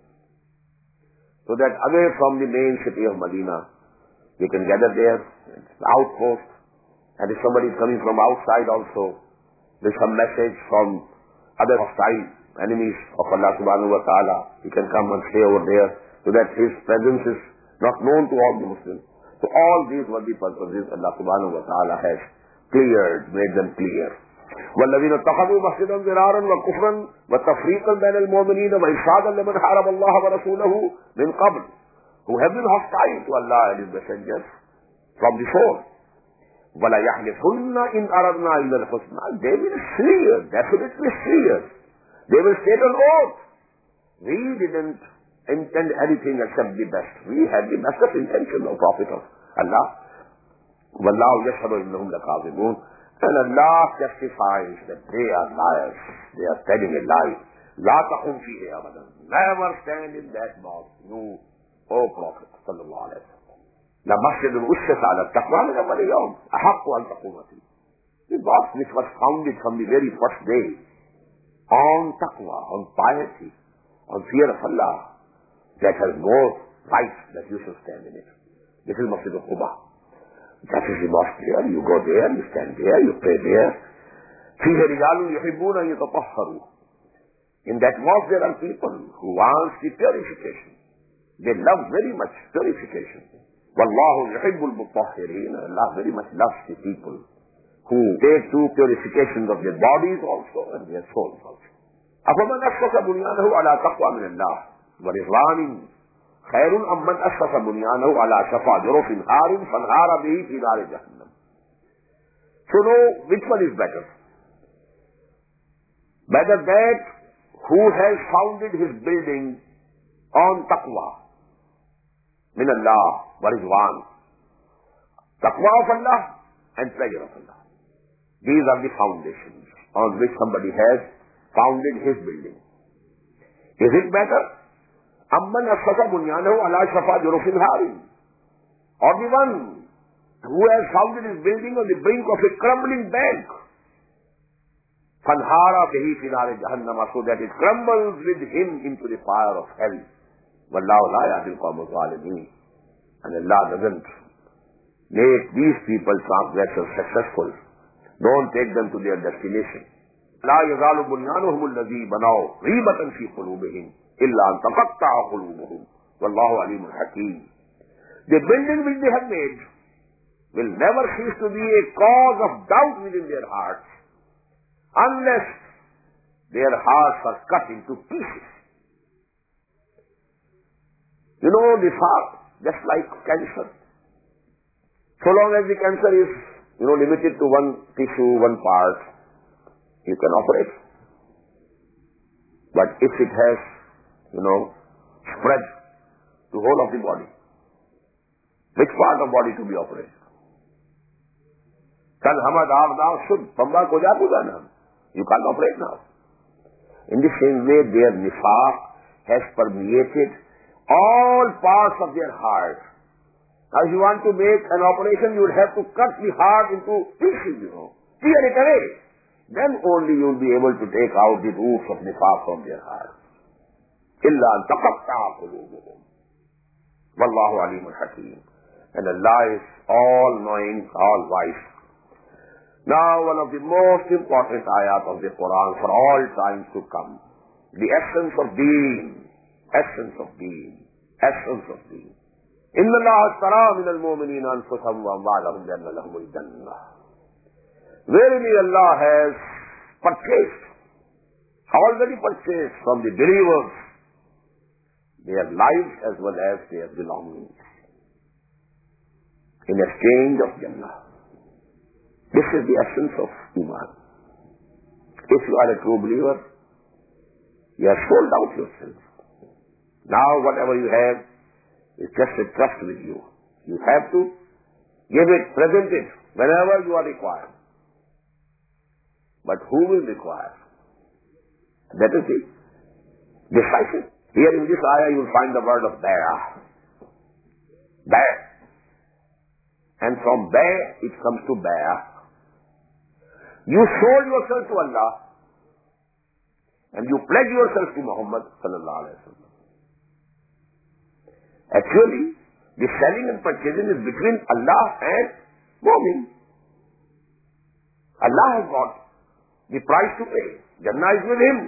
So that away from the main city of Medina, we can gather there, it's an outpost, and if somebody is coming from outside also, there's some message from other hostile enemies of Allah subhanahu wa ta'ala, he can come and stay over there, so that his presence is not known to all the Muslims. So all these were the purposes Allah subhanahu wa ta'ala has cleared, made them clear. وَالَّذِينَ اتَّخَذُوا مَسْجِدًا ضِرَارًا وَكُفْرًا وَتَفْرِيقًا بَيْنَ الْمُؤْمِنِينَ وَإِرْصَادًا لِمَنْ حَارَبَ اللَّهَ وَرَسُولَهُ مِنْ قَبْلِ, who have been hostile to Allah and His messengers from before. وَلَا يَحْلِفُنَّ إِنْ أَرَدْنَا إِلَّا الْحُسْنَى, they will swear, definitely swear. They will state an oath. We didn't intend anything except the best. We had the best of intention, O Prophet of Allah. وَاللَّهُ يَشْهَدُ إِنَّهُمْ لَكَاذِبُونَ, and Allah testifies that they are liars. They are telling a lie. لَا تَقُمْ فِيهِ أَبَدًا, never stand in that mosque, you, O Prophet sallallahu alayhi wa sallam. لَمَسْجِدٌ أُسِّسَ عَلَى التَّقْوَى مِنْ أَوَّلِ يَوْمٍ أَحَقُّ أَنْ تَقُومَ فِيهِ. The mosque which was founded from the very first day on taqwa, on piety, on fear of Allah, that has no right that you should stand in it. This is Masjid Quba. That is the mosque there. You go there, you stand there, you pray there. فِيهِ رِجَالٌ يُحِبُّونَ أَن يَتَطَهَّرُوا. In that mosque there are people who want the purification. They love very much purification. وَاللَّهُ يُحِبُّ الْمُطَهِّرِينَ, Allah very much loves the people who take to purification of their bodies also and their souls also. أَفَمَنْ أَسَّسَ بُنْيَانَهُ عَلَى تَقْوَى مِنَ اللَّهِ وَرِضْوَانٍ خَيْرٌ أَمْ مَنْ أَسَّسَ بُنْيَانَهُ عَلَى شَفَا جُرُفٍ هَارٍ فَانْهَارَ بِهِ فِي نَارِ جَهَنَّمَ. So know which one is better. Whether that who has founded his building on taqwa, min Allah, wa rizwan, taqwa of Allah and pleasure of Allah. These are the foundations on which somebody has founded his building. Is it better? Amman asfasa bunyanahu ala shafa jurufin harin. Or the one who has founded his building on the brink of a crumbling bank. Fanhara bihi fi nari jahannama, so that it crumbles with him into the fire of hell. Wallahu la yahdil qawma zalimin. And Allah doesn't make these people transgressors successful. Don't take them to their destination. لا يزال بنيانهم الذي بنوا ريبة في قلوبهم إلا أن تقطع قلوبهم والله عليم حكيم. The building which they have made will never cease to be a cause of doubt within their hearts unless their hearts are cut into pieces. You know, this heart, just like cancer. So long as the cancer is, you know, limited to one tissue, one part, you can operate. But if it has, you know, spread to whole of the body, which part of body to be operated? Kal hamad aap daaw shud, pamba ko ja puja na. You can't operate now. In the same way, their nifaq has permeated all parts of their heart. Now, if you want to make an operation, you would have to cut the heart into pieces, you know, tear it away. Then only you will be able to take out the roots of nifaq from their heart. Illa an taqatta'a qulubuhum. Wallahu alimun hakim. And Allah is all-knowing, all-wise. Now, one of the most important ayat of the Quran for all times to come. The essence of deen. Essence of deen. Essence of deen. Inna Allah astara min al-mu'minina anfusahum wa amwalahum bi anna lahumul jannah. Verily Allah has purchased, already purchased from the believers their lives as well as their belongings in exchange of Jannah. This is the essence of Iman. If you are a true believer, you have sold out yourself. Now whatever you have is just a trust with you. You have to give it, present it whenever you are required. But who will require? That is it. Decisive. Here in this ayah you will find the word of bay'ah. Bay'. And from bay' it comes to bay'ah. You sold yourself to Allah and you pledge yourself to Muhammad sallallahu alaihi wasallam. Actually, the selling and purchasing is between Allah and Mu'min. Allah has got the price to pay. Jannah is with him.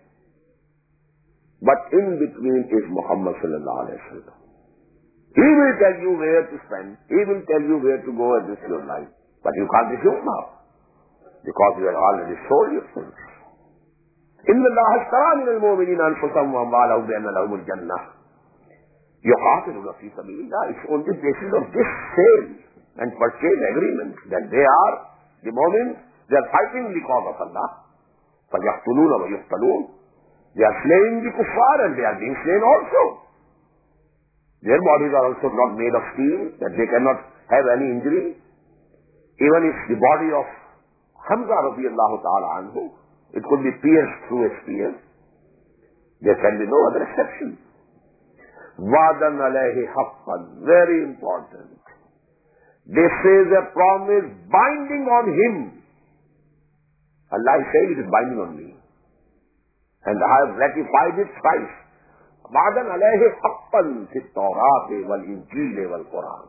But in between is Muhammad sallallahu alaihi wasallam. He will tell you where to spend. He will tell you where to go and risk your life. But you can't refuse now. Because you have already sold yourself. Inna Allah ashtara min al-mu'minina anfusahum wa amwalahum bi anna lahumul jannah. Yuqatiluna fi sabilillah. It's on the basis of this sale and purchase agreement that they are the mu'mins. They are fighting the cause of Allah. فَيَقْتُلُونَ وَيُقْتَلُونَ. They are slaying the kuffar and they are being slain also. Their bodies are also not made of steel, that they cannot have any injury. Even if the body of Hamza radiyallahu ta'ala anhu, it could be pierced through a spear, there can be no other exception. وَعْدًا عَلَيْهِ حَقًّا. Very important. This is a promise binding on him. Allah is saying it is binding on me. And I have ratified it twice. وَعْدًا عَلَيْهِ حَقًّا فِي التَّوْرَاةِ وَالْإِنْجِيلِ وَالْقُرْآنِ.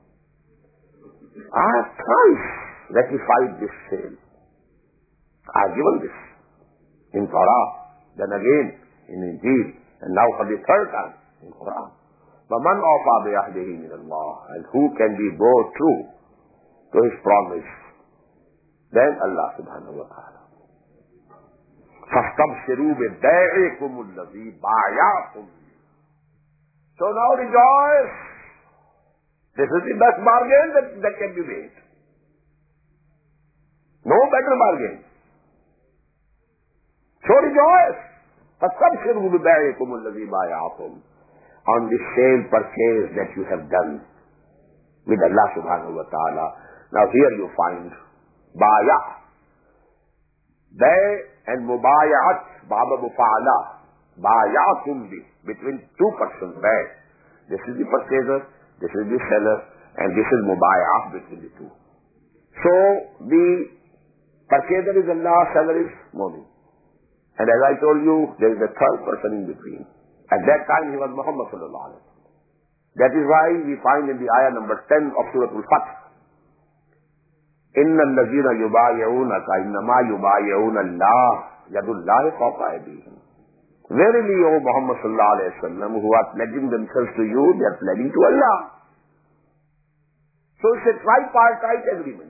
I have twice ratified this sale. I have given this in Torah, then again in Injil, and now for the third time in Quran. وَمَنْ أَوْفَى بِعَهْدِهِ مِنَ اللَّهِ. And who can be more true to his promise than Allah subhanahu wa ta'ala. فَاسْتَبْشِرُوا بِبَيْعِكُمُ الَّذِي بَايَعْتُمْ. So now rejoice. This is the best bargain that, that can be made. No better bargain. So rejoice. فَاسْتَبْشِرُوا بِبَيْعِكُمُ الَّذِي بَايَعْتُمْ, on the same purchase that you have done with Allah subhanahu wa ta'ala. Now here you find baya, bay and mubaya'at, baba mufa'ala, baya'atum bi, between two persons, bay. This is the purchaser, this is the seller, and this is mubaya'ah between the two. So the purchaser is Allah, seller is mu'min. And as I told you, there is a third person in between. At that time he was Muhammad sallallahu alaihi wasallam. That is why we find in the ayah number ten of Surah Al-Fath, إِنَّ الَّذِينَ يُبَايِعُونَكَ إِنَّمَا يُبَايِعُونَ اللَّهَ يَدُ اللَّهِ فَوْقَ أَيْدِيهِمْ. Verily, O Muhammad sallallahu alaihi wasallam, who are pledging themselves to you, they are pledging to Allah. So it's a tripartite agreement.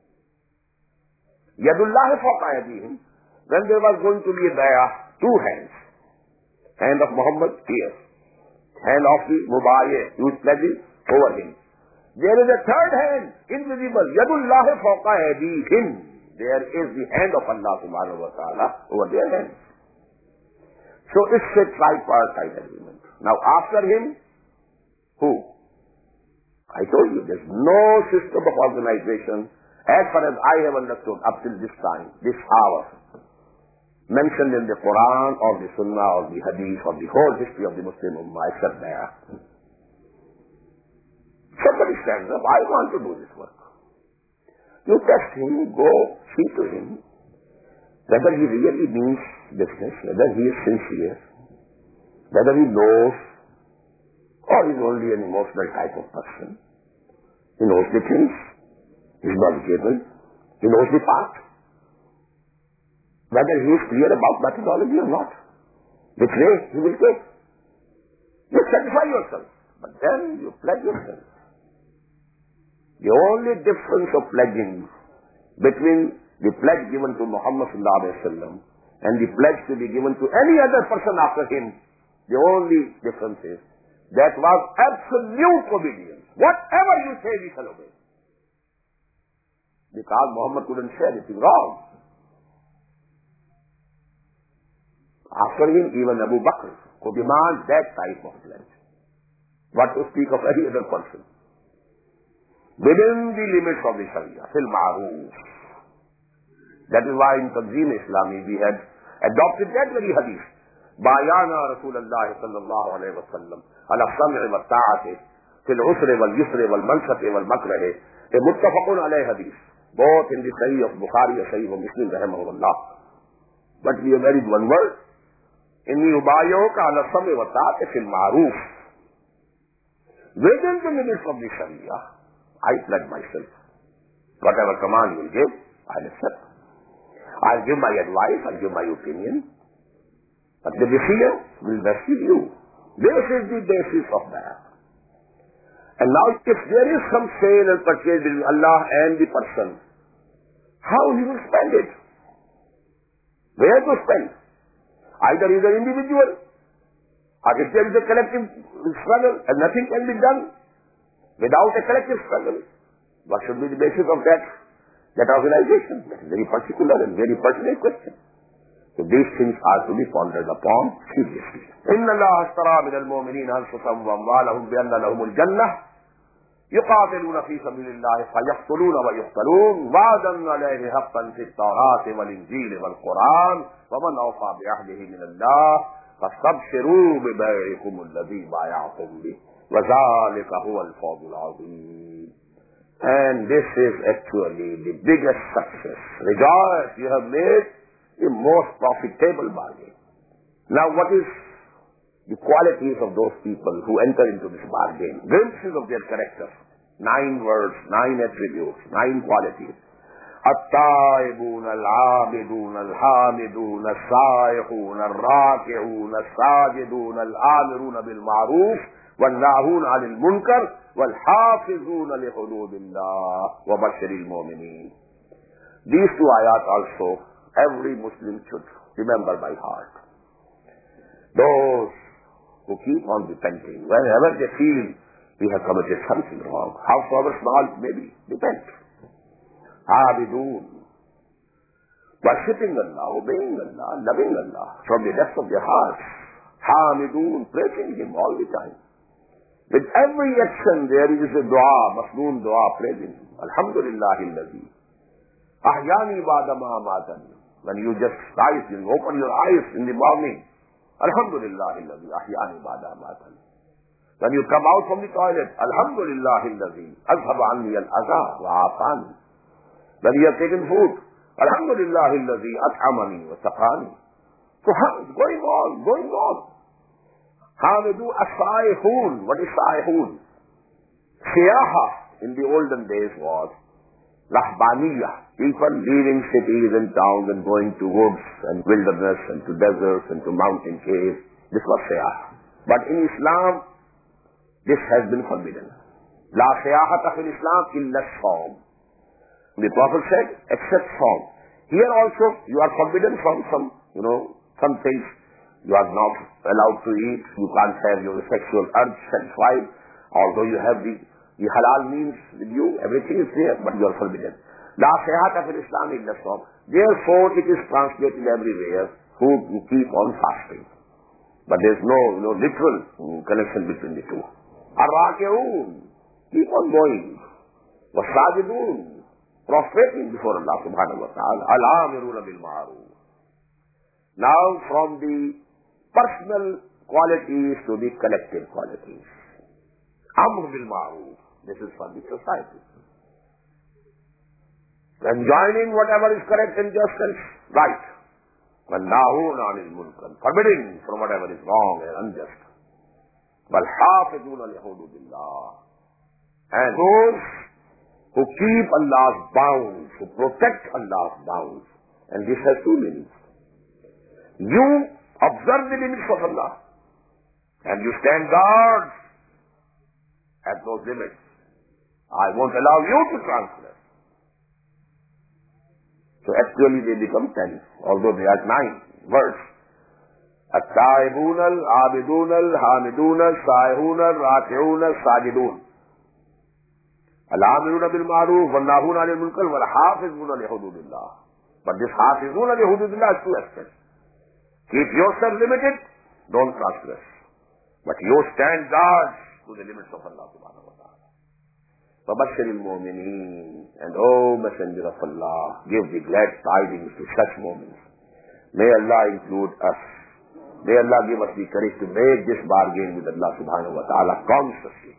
يَدُ اللَّهِ فَوْقَ أَيْدِيهِمْ. When there was going to be a bay'ah, two hands. Hand of Muhammad here. Hand of the Mubayyi, who is pledging over him. There is a third hand, invisible. Yadullahi fawqa aydihim. There is the hand of Allah subhanahu wa ta'ala over their hands. So it's a tripartite agreement. Now after him, who? I told you, there's no system of organization as far as I have understood up till this time, this hour, mentioned in the Quran or the Sunnah or the Hadith or the whole history of the Muslim Ummah except there. Somebody stands up, I want to do this work. You test him, go see to him whether he really means business, whether he is sincere, whether he knows or is only an emotional type of person. He knows the things, he is knowledgeable, he knows the path. Whether he is clear about methodology or not, which way he will take. You satisfy yourself, but then you pledge yourself. The only difference of pledging between the pledge given to Muhammad sallallahu alaihi wasallam and the pledge to be given to any other person after him, the only difference is that was absolute obedience. Whatever you say, we shall obey. Because Muhammad couldn't say anything wrong. After him, even Abu Bakr could demand that type of pledge. What to speak of any other person? Within the limits of the Sharia, fil ma'roof. That is why in Tanzim Islami we had adopted that very hadith. Bayana Rasulullah sallallahu alayhi wa sallam ala sam'i wa ta'ati fil usri wal yusri wal mansati wal makrahi. A muttafaqun alayhi hadith. Both in the Sahih of Bukhari and Sahih of Muslim rahimahullah. But we have added one word. Inni ubayyuka ala sam'i wa ta'ati fil ma'roof. Within the limits of the Sharia, I pledge myself. Whatever command you will give, I'll accept. I'll give my advice, I'll give my opinion. But the decision will rest with you. This is the basis of that. And now if there is some sale and purchase between Allah and the person, how he will spend it? Where to spend? Either he is an individual, or if there is a collective struggle and nothing can be done without a collective struggle, what should be the basis of that, that organization? That is a very particular and very pertinent question. So these things are to be pondered upon seriously. إِنَّ اللَّهَ اشْتَرَىٰ مِنَ الْمُؤْمِنِينَ أَنفُسَهُمْ وَأَمْوَالَهُمْ بِأَنَّ لَهُمُ الْجَنَّةَ يُقَاتِلُونَ فِي سَبِيلِ اللَّهِ فَيَقْتُلُونَ وَيُقْتَلُونَ وَعْدًا عَلَيْهِ حَقًّا فِي التَّوْرَاةِ وَالْإِنجِيلِ وَالْقُرْآنِ وَمَنْ أَوْفَىٰ بِعَهْدِهِ مِنَ اللَّهِ فَاسْتَبْشِرُوا بِبَيْعِكُمُ الَّذِي بَايَعْتُمْ بِهِ وَذَٰلِكَ هُوَ الْفَوْزُ الْعَظِيمُ. And this is actually the biggest success. Rejoice, you have made the most profitable bargain. Now what is the qualities of those people who enter into this bargain? Glimpses of their character. Nine words, nine attributes, nine qualities. التائبون العابدون الحامدون السائحون الراكعون الساجدون الآمرون بالمعروف والناهون عن المنكر والحافظون لحدود الله وبشر المؤمنين. These two ayat also every Muslim should remember by heart. Those who keep on repenting, whenever they feel we have committed something wrong, howsoever small it may be, repent. Abidun. worshipping Allah, obeying Allah, loving Allah from the depths of their hearts. Hamidun, praising Him all the time. With every action there is a dua, masnoon dua, praising Him. Alhamdulillahi alladhi ahyani ba'da ma amatani. When you just rise, you open your eyes in the morning. Alhamdulillahi alladhi ahyani ba'da amatani. When you come out from the toilet, Alhamdulillahi alladhi azhaba anni al-adha wa afani. When you have taken food, Alhamdulillahi alladhi at'amani wa saqani. So it's going on, going on. Hamidu as-saihun. What is saihun? Siyaha in the olden days was rahbaniyah. People leaving cities and towns and going to woods and wilderness and to deserts and to mountain caves. This was siyah. But in Islam, this has been forbidden. La siyahata fil Islam illa as-sawm. The Prophet said, except sawm. Here also, you are forbidden from some, you know, some things. You are not allowed to eat. You can't have your sexual urge satisfied. Although you have the, the halal means with you, everything is there, but you are forbidden. La siyahata fil Islam illa as-sawm. Therefore, it is translated everywhere, who keep on fasting. But there is no, no literal connection between the two. Ar-raki'un, keep on going. Was-sajidun, prostrating before Allah subhanahu wa ta'ala. Al-amiruna bil-ma'ruf. Now from the personal qualities to the collective qualities. Amr bil-ma'ruf. This is for the society. Enjoining whatever is correct and just and right. وَالنَّاهُونَ عَنِ الْمُنكَرِ, forbidding from whatever is wrong and unjust. وَالْحَافِظُونَ لِحُدُودِ اللَّهِ, and those who keep Allah's bounds, who protect Allah's bounds. And this has two meanings. You observe the limits of Allah, and you stand guard at those limits. I won't allow you to transgress. So actually they become ten, although they are nine words. At-taibun al-abidun al-hamidun al-saihun al-raki'un al-sajidun. Al-amiruna bil-ma'ruf wal-nahuna anil-munkar wal-hafizuna li-hududillah. But this hafizuna li-hududillah is two aspects. Keep yourself limited, don't transgress. But you stand guard to the limits of Allah subhanahu wa ta'ala. فَبَشِّرِ الْمُؤْمِنِينَ, and O Messenger of Allah, give the glad tidings to such moments. May Allah include us. May Allah give us the courage to make this bargain with Allah subhanahu wa ta'ala consciously.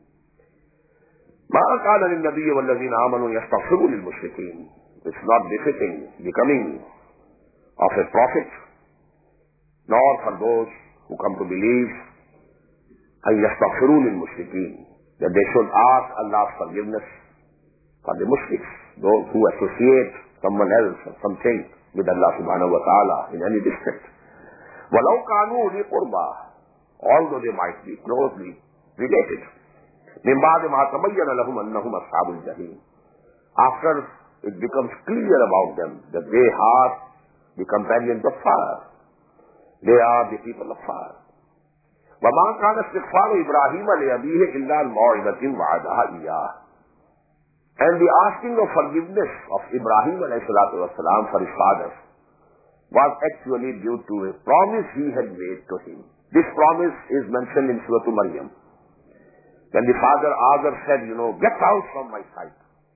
مَا كَانَ لِلنَّبِيِّ وَالَّذِينَ آمَنُوا يَسْتَغْفِرُوا لِلْمُشْرِكِينَ. It's not befitting the coming of a prophet, nor for those who come to believe, أَن يَسْتَغْفِرُوا لِلْمُشْرِكِينَ, that they should ask Allah's forgiveness for the mushriks, those who associate someone else or something with Allah subhanahu wa ta'ala in any district. وَلَوْ كَانُوا لِي قُرْبَى, although they might be closely related. مِنْ بَعْدِ مَا تَبَيَّنَ لَهُمْ أَنَّهُمْ أَصْحَابُ الْجَحِيمِ, after it becomes clear about them that they are the companions of fire. They are the people of fire. وَمَا كَانَ اسْتِغْفَارُ إِبْرَاهِيمَ لِأَبِيهِ إِلَّا الْمَوْعِظَةٍ وَعَدَهَا إِيَّاهُ, and the asking of forgiveness of Ibrahim alayhi salatu wasalam for his father was actually due to a promise he had made to him. This promise is mentioned in Surah Maryam. When the father Azar said, you know, get out from my sight.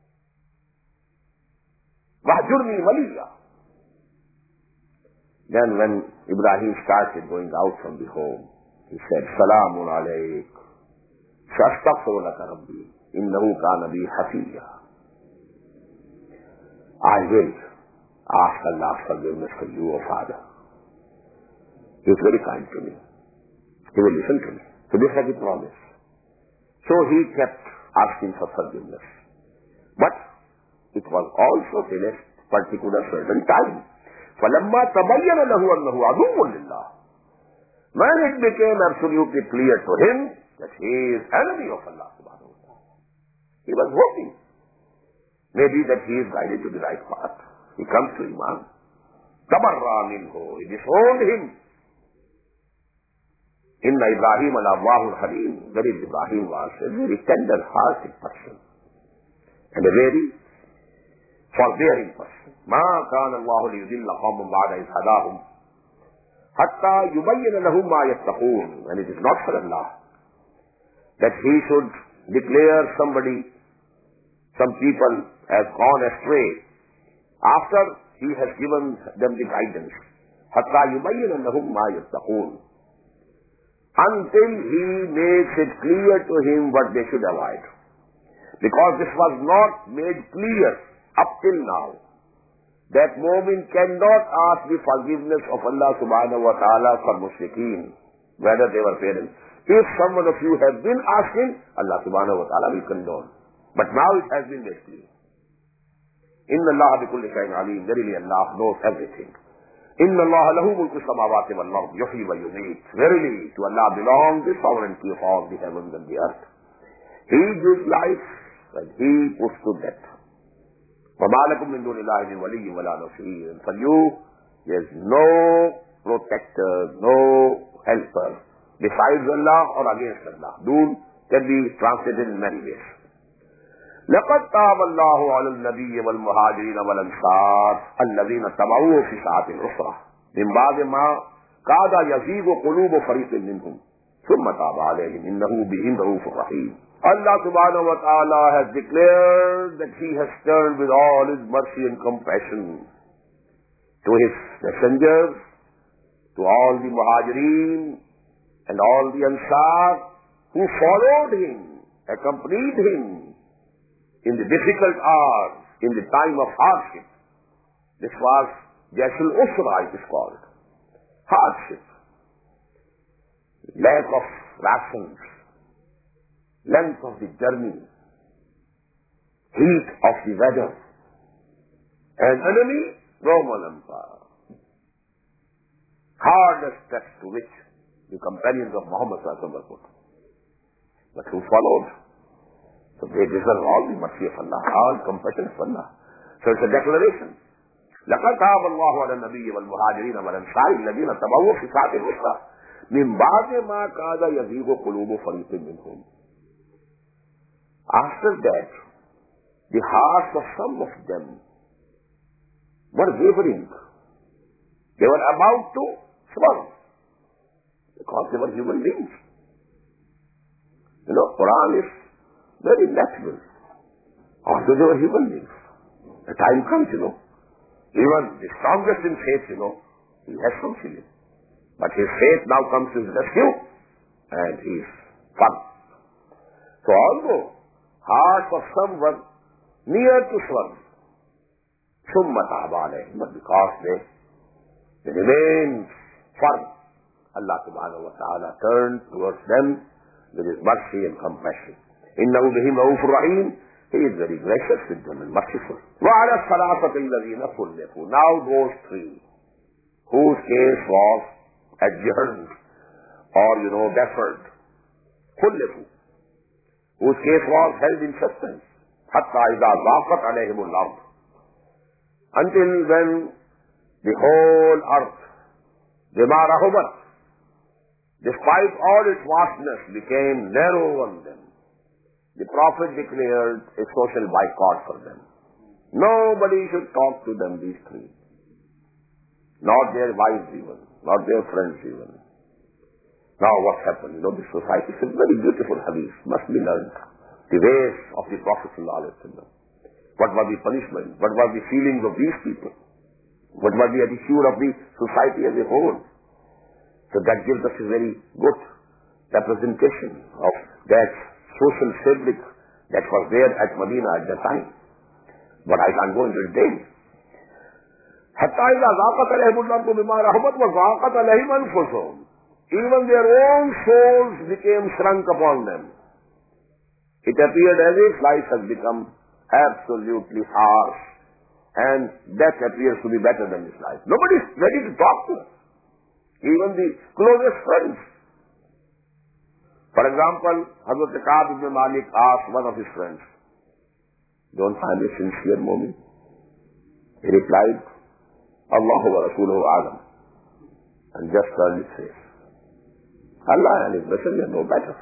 وَهْجُرْنِي مَلِيًّا. Then when Ibrahim started going out from the home, he said, Salamun alayk, Shastaghfiru laka rabbi, innahu kana bi hafiya. I will ask Allah's forgiveness for you, O Father. He is very kind to me. He will listen to me. So this was the promise. So he kept asking for forgiveness. But it was also till a particular certain time. فَلَمَّا تَبَيَّنَ لَهُ أَنَّهُ عَدُوٌّ لِلَّهِ, when it became absolutely clear to him that he is enemy of Allah subhanahu wa ta'ala, he was hoping maybe that he is guided to the right path. He comes to Iman. تَبَرَّى مِنْهُ, he disowned him. Inna Ibrahim al-Awwahul Halim, very Ibrahim was a very tender-hearted person and a very forbearing person. ما كان الله ليضل قوما بعد إذ هداهم حتى يبين لهم ما يتقون. And it is not for Allah that He should declare somebody, some people has gone astray after He has given them the guidance. حتى يبين لهم ما يتقون, until He makes it clear to him what they should avoid. Because this was not made clear up till now. That mu'min cannot ask the forgiveness of Allah subhanahu wa ta'ala for mushrikeen, whether they were parents. If someone of you have been asking, Allah subhanahu wa ta'ala will condone. But now it has been made clear. Inna Allah bikulli shay'in alim. Verily Allah knows everything. Inna Allah lahu mulku samawati wal ard yuhyi wa yumeet. Verily to Allah belongs the sovereignty of all the heavens and the earth. He gives life and He puts to death. وَمَا لَكُمْ مِن دُونِ اللَّهِ مِن وَلِيٍّ وَلَا نَصِيرٍ. And for you, there is no protector, no helper besides Allah or against Allah. Dun can be translated in many ways. لَقَدْ تَابَ اللَّهُ عَلَى النَّبِيِّ وَالْمُهَاجِرِينَ وَالْأَنصَارِ الَّذِينَ اتَّبَعُوهُ فِي سَاعَةِ الْعُسْرَةِ مِن بَعْدِ مَا كَادَ يَزِيغُ قُلُوبُ فَرِيقٍ مِّنْهُمْ ثُمَّ تَابَ عَلَيْهِمْ إِنَّهُ بِهِمْ رَءُوفٌ رَحِيمٌ. Allah subhanahu wa ta'ala has declared that He has turned with all His mercy and compassion to His messengers, to all the muhajirin and all the ansar who followed Him, accompanied Him in the difficult hours, in the time of hardship. This was Jashul Usra, it is called. Hardship. Lack of rations. Length of the journey, heat of the weather, and enemy, Roman Empire. Hardest test to which the companions of Muhammad sallallahu alaihi wasallam were put. But who followed? So they deserve all the mercy of Allah, all compassion of Allah. So it's a declaration. لَقَدْ تَابَ اللَّهُ عَلَى النَّبِيِّ وَالْمُهَاجِرِينَ وَالْأَنصَارِ الَّذِينَ اتَّبَعُوهُ فِي سَاعَةِ الْعُسْرَةِ مِن بَعْدِ مَا كَادَ يَزِيغُ قُلُوبُ فَرِيقٍ مِّنْهُمْ. After that, the hearts of some of them were wavering. They were about to swerve because they were human beings. You know, Quran is very natural. Although they were human beings. The time comes, you know. Even the strongest in faith, you know, he has some feeling. But his faith now comes to his rescue and he is fun. So although hearts of some were near to swerve, ثُمَّ تَابَ عَلَيْهِمْ, but because they, they remained firm, Allah subhanahu wa ta'ala turned towards them with His mercy and compassion. إِنَّهُ بِهِمْ رَءُوفٌ رَحِيمٌ. He is very gracious with them and merciful. وَعَلَى الثَّلَاثَةِ الَّذِينَ خُلِّفُوا. Now those three whose case was adjourned or, you know, deferred. خُلِّفُوا. Whose case was held in suspense. حَتَّى إِذَا ضَاقَتْ عَلَيْهِمُ الْأَرْضُ. Until when the whole earth, بِمَا رَحُبَتْ, despite all its vastness, became narrow on them. The Prophet declared a social boycott for them. Nobody should talk to them, these three. Not their wives even, not their friends even. Now what happened? You know, this society is a very beautiful hadith, must be learned. The ways of the Prophet ﷺ. What was the punishment? What was the feelings of these people? What was the attitude of the society as a whole? So that gives us a very good representation of that social fabric that was there at Medina at that time. But I can't go into detail. حَتَّى إِذَا ضَاقَتْ عَلَيْهِمُ الْأَرْضُ بِمَا رَحُبَتْ وَضَاقَتْ عَلَيْهِمْ أَنفُسُهُمْ. Even their own souls became shrunk upon them. It appeared as if life has become absolutely harsh and death appears to be better than this life. Nobody is ready to talk to us. Even the closest friends. For example, Hazrat Ka'b ibn Malik asked one of his friends, "Don't find a sincere mu'min?" He replied, "Allahu wa Rasuluhu a'lam," and just turned his face. Allah and His Messenger know better.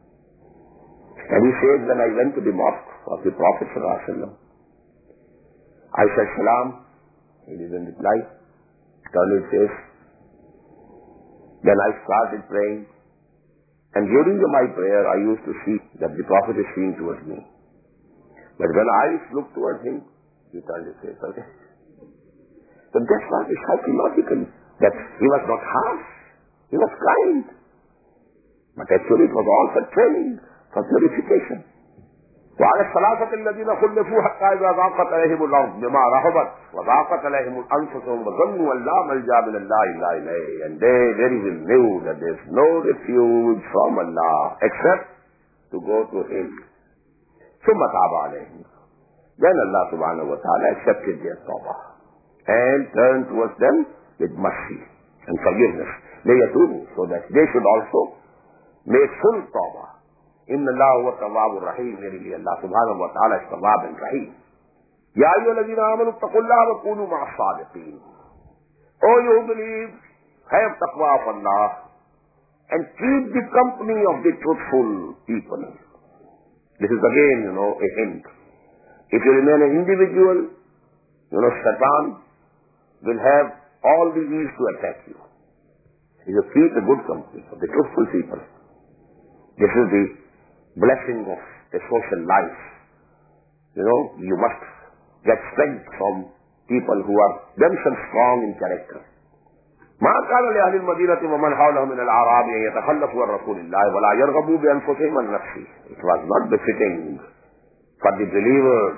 And he said, when I went to the mosque of the Prophet ﷺ, I said salam He didn't reply. Turned his face. Then I started praying. And during my prayer, I used to see that the Prophet is seeing towards me. But when I looked towards him, he turned his face away. So that's what is psychological. That he was not harsh. He was kind. But actually it was all for training, for purification. وعلى الثلاثة الذين خلفوا حتى إذا ضاقت عليهم الأرض بما رحبت وضاقت عليهم أنفسهم وظنوا أن لا ملجأ من الله إلا إليه. And they very well knew that there is no refuge from Allah except to go to Him. ثم تاب عليهم. Then Allah subhanahu wa ta'ala accepted their tawbah and turned towards them with mercy and forgiveness. ليتوبوا, so that they should also make full tawbah. إن الله هو التواب الرحيم. Verily Allah subhanahu wa ta'ala is Tawwab and Rahim. يا أيها الذين آمنوا اتقوا الله وكونوا مع الصادقين. Oh, you who believe, have taqwa of Allah and keep the company of the truthful people. This is again, you know, a hint. If you remain an individual, you know, Satan will have all the ease to attack you. If you keep the good company of the truthful people, this is the blessing of a social life. You know, you must get strength from people who are themselves strong in character. ما كان لأهل المدينة ومن حولهم من الأعراب أن يتخلفوا عن رسول الله ولا يرغبوا بأنفسهم عن نفسه. It was not befitting for the believers,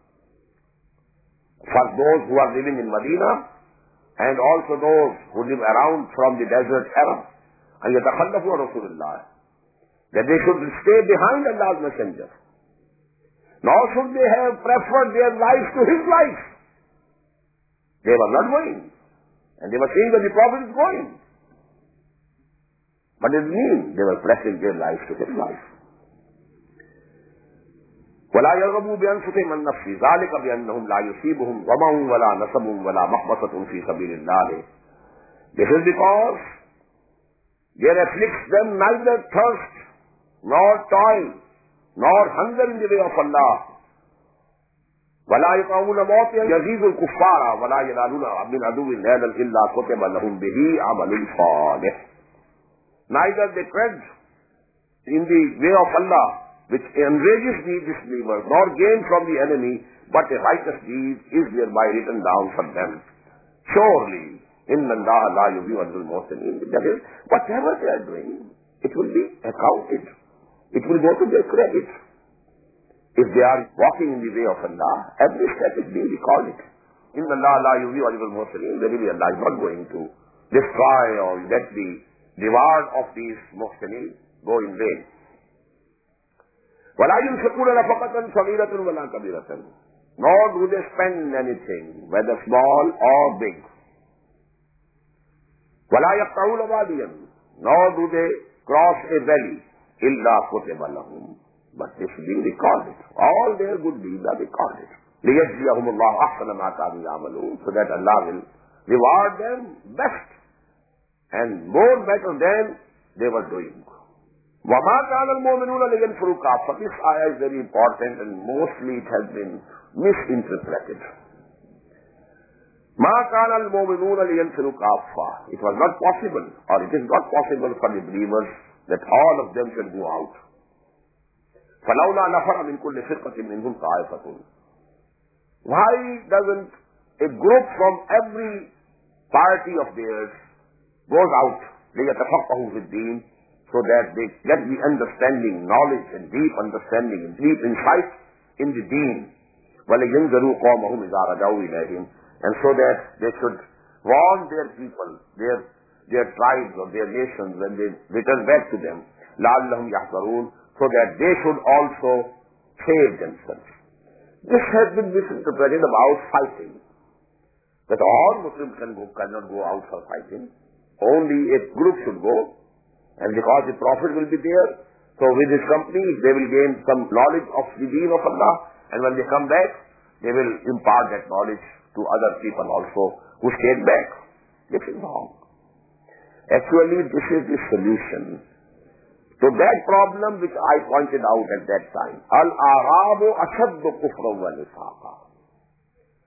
for those who are living in Medina and also those who live around from the desert Arab, أن يتخلفوا عن رسول الله, that they should stay behind Allah's messenger. Nor should they have preferred their lives to his life. They were not going. And they were saying that the Prophet is going. But it means they were preferring their lives to his life. وَلَا يَرْغَبُوا بِأَنفُسِهِمْ عَنْ نَفْسِهِ ذَلِكَ بِأَنَّهُمْ لَا يُصِيبُهُمْ ظَمَأٌ وَلَا نَصَبٌ وَلَا مَخْمَصَةٌ فِي سَبِيلِ اللَّهِ. This is because there afflicts them neither thirst, nor toil, nor hunger in the way of Allah. وَلَا يَطْعَمُونَ مَوْطِئًا يَغِيظُ الْكُفَّارَ وَلَا يَنَالُونَ مِنْ عَدُوٍّ نَالًا إِلَّا كُتِبَ لَهُمْ بِهِ عَمَلٌ صَالِحٌ. Neither they tread in the way of Allah, which enrages the disbelievers, nor gain from the enemy, but a righteous deed is thereby written down for them. Surely, إِنَّ اللَّهَ لَا يُضِيعُ أَجْرَ الْمُحْسِنِينَ. That is, whatever they are doing, it will be accounted. It will go to their credit. If they are walking in the way of Allah, every step is being recorded. إِنَّ اللَّهَ لَا يُضِيعُ أَجْرَ الْمُحْسِنِينَ. Verily Allah is not going to destroy or let the reward of these muhsinin go in vain. وَلَا يُنْفِقُونَ نَفَقَةً صَغِيرَةً وَلَا كَبِيرَةً. Nor do they spend anything, whether small or big. وَلَا يَقْطَعُونَ وَادِيًا. Nor do they cross a valley. إِلَّا كُتِبَ لَهُمْ. But this is being recorded. All their good deeds are recorded. لِيَجْزِيَهُمُ اللَّهُ أَحْسَنَ مَا كَانُوا يَعْمَلُونَ. So that Allah will reward them best and more better than they were doing. وَمَا كَانَ الْمُؤْمِنُونَ لِيَنْفِرُوا كَافَّةً. This ayah is very important and mostly it has been misinterpreted. مَا كَانَ الْمُؤْمِنُونَ لِيَنْفِرُوا كَافَّةً. It was not possible, or it is not possible for the believers that all of them should go out. فَلَوْلَا نَفَرَ مِنْ كُلِّ فِرْقَةٍ مِنْهُمْ طَائِفَةٌ. Why doesn't a group from every party of theirs goes out, لِيَتَفَقَّهُوا فِي الدِّينِ, so that they get the understanding, knowledge and deep understanding and deep insight in the deen. وَلِيَنْذَرُوا قَوْمَهُمْ إِذَا رَجَعُوا إِلَيْهِمْ. And so that they should warn their people, their their tribes or their nations when they return back to them, لَعَلَّهُمْ يَحْذَرُونَ, so that they should also save themselves. This has been misinterpreted about fighting, that all Muslims can go, cannot go out for fighting. Only a group should go, and because the Prophet will be there, so with his company they will gain some knowledge of the deen of Allah, and when they come back, they will impart that knowledge to other people also who stayed back. This is wrong. Actually, this is the solution to that problem which I pointed out at that time. Al-Arabu ashaddu kufran wa nifaqa.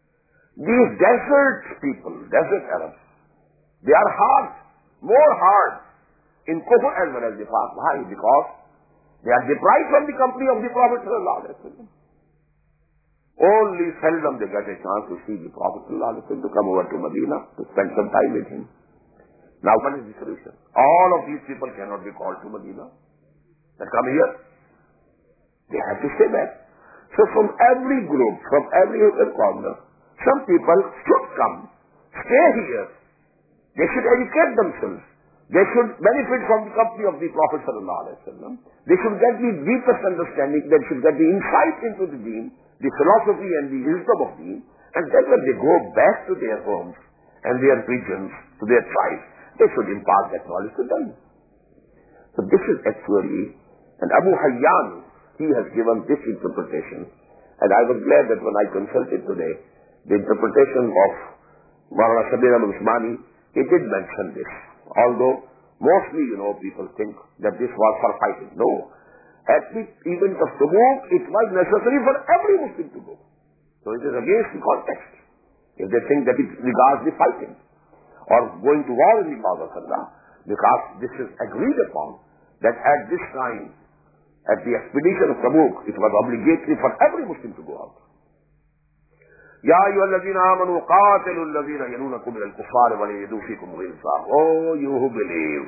These desert people, desert Arabs, they are hard, more hard in kufr as well as nifaq. Why? Because they are deprived from the company of the Prophet sallallahu alaihi wasallam. Only seldom they get a chance to see the Prophet sallallahu alaihi wasallam, to come over to Medina, to spend some time with him. Now what is the solution? All of these people cannot be called to Medina. They come here. They have to stay back. So from every group, from every corner, some people should come, stay here. They should educate themselves. They should benefit from the company of the Prophet sallallahu alaihi wasallam. They should get the deepest understanding. They should get the insight into the deen, the philosophy and the wisdom of deen. And then when they go back to their homes and their regions, to their tribes, they should impart that knowledge to them. So this is actually, and Abu Hayyan, he has given this interpretation. And I was glad that when I consulted today, the interpretation of Maulana Shabir Ahmad Usmani, he did mention this. Although mostly, you know, people think that this was for fighting. No. At the event of Tabuk, it was necessary for every Muslim to go. So it is against the context. If they think that it regards the fighting or going to war in the cause of Allah, because this is agreed upon that at this time, at the expedition of Tabuk, it was obligatory for every Muslim to go out. Ya ayyuhalladhina amanu qatilu alladhina yalunakum min al-kuffar wa la yajidu fikum ghilza. Oh, you who believe.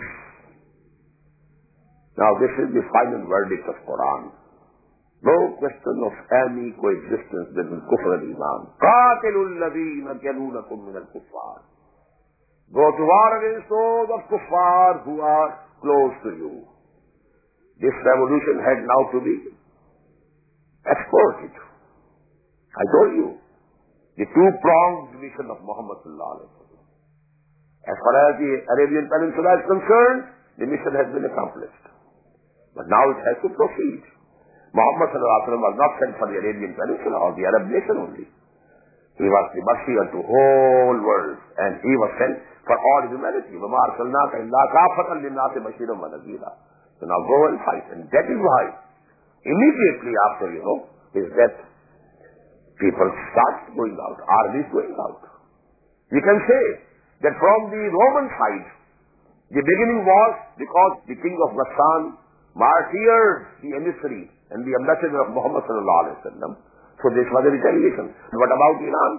Now this is the final verdict of Quran. No question of any coexistence between kufr and iman. Qatilu alladhina yalunakum min al-kuffar. Go to war against those of kuffar who are close to you. This revolution had now to be exported. I told you, the two-pronged mission of Muhammad sallallahu alaihi wasallam. As far as the Arabian Peninsula is concerned, the mission has been accomplished. But now it has to proceed. Muhammad sallallahu alaihi wasallam was not sent for the Arabian Peninsula or the Arab nation only. He was the mercy unto whole world, and he was sent for all humanity. وَمَا أَرْسَلْنَاكَ إِلَّا كَافَةً لِلنَّاسِ بَشِيرًا وَنَذِيرًا. So now go and fight. And that is why, immediately after, you know, his death, people start going out, armies going out. You can say that from the Roman side, the beginning was because the king of Ghassan martyred the emissary and the ambassador of Muhammad sallallahu alaihi wasallam. So this was a retaliation. What about Iran?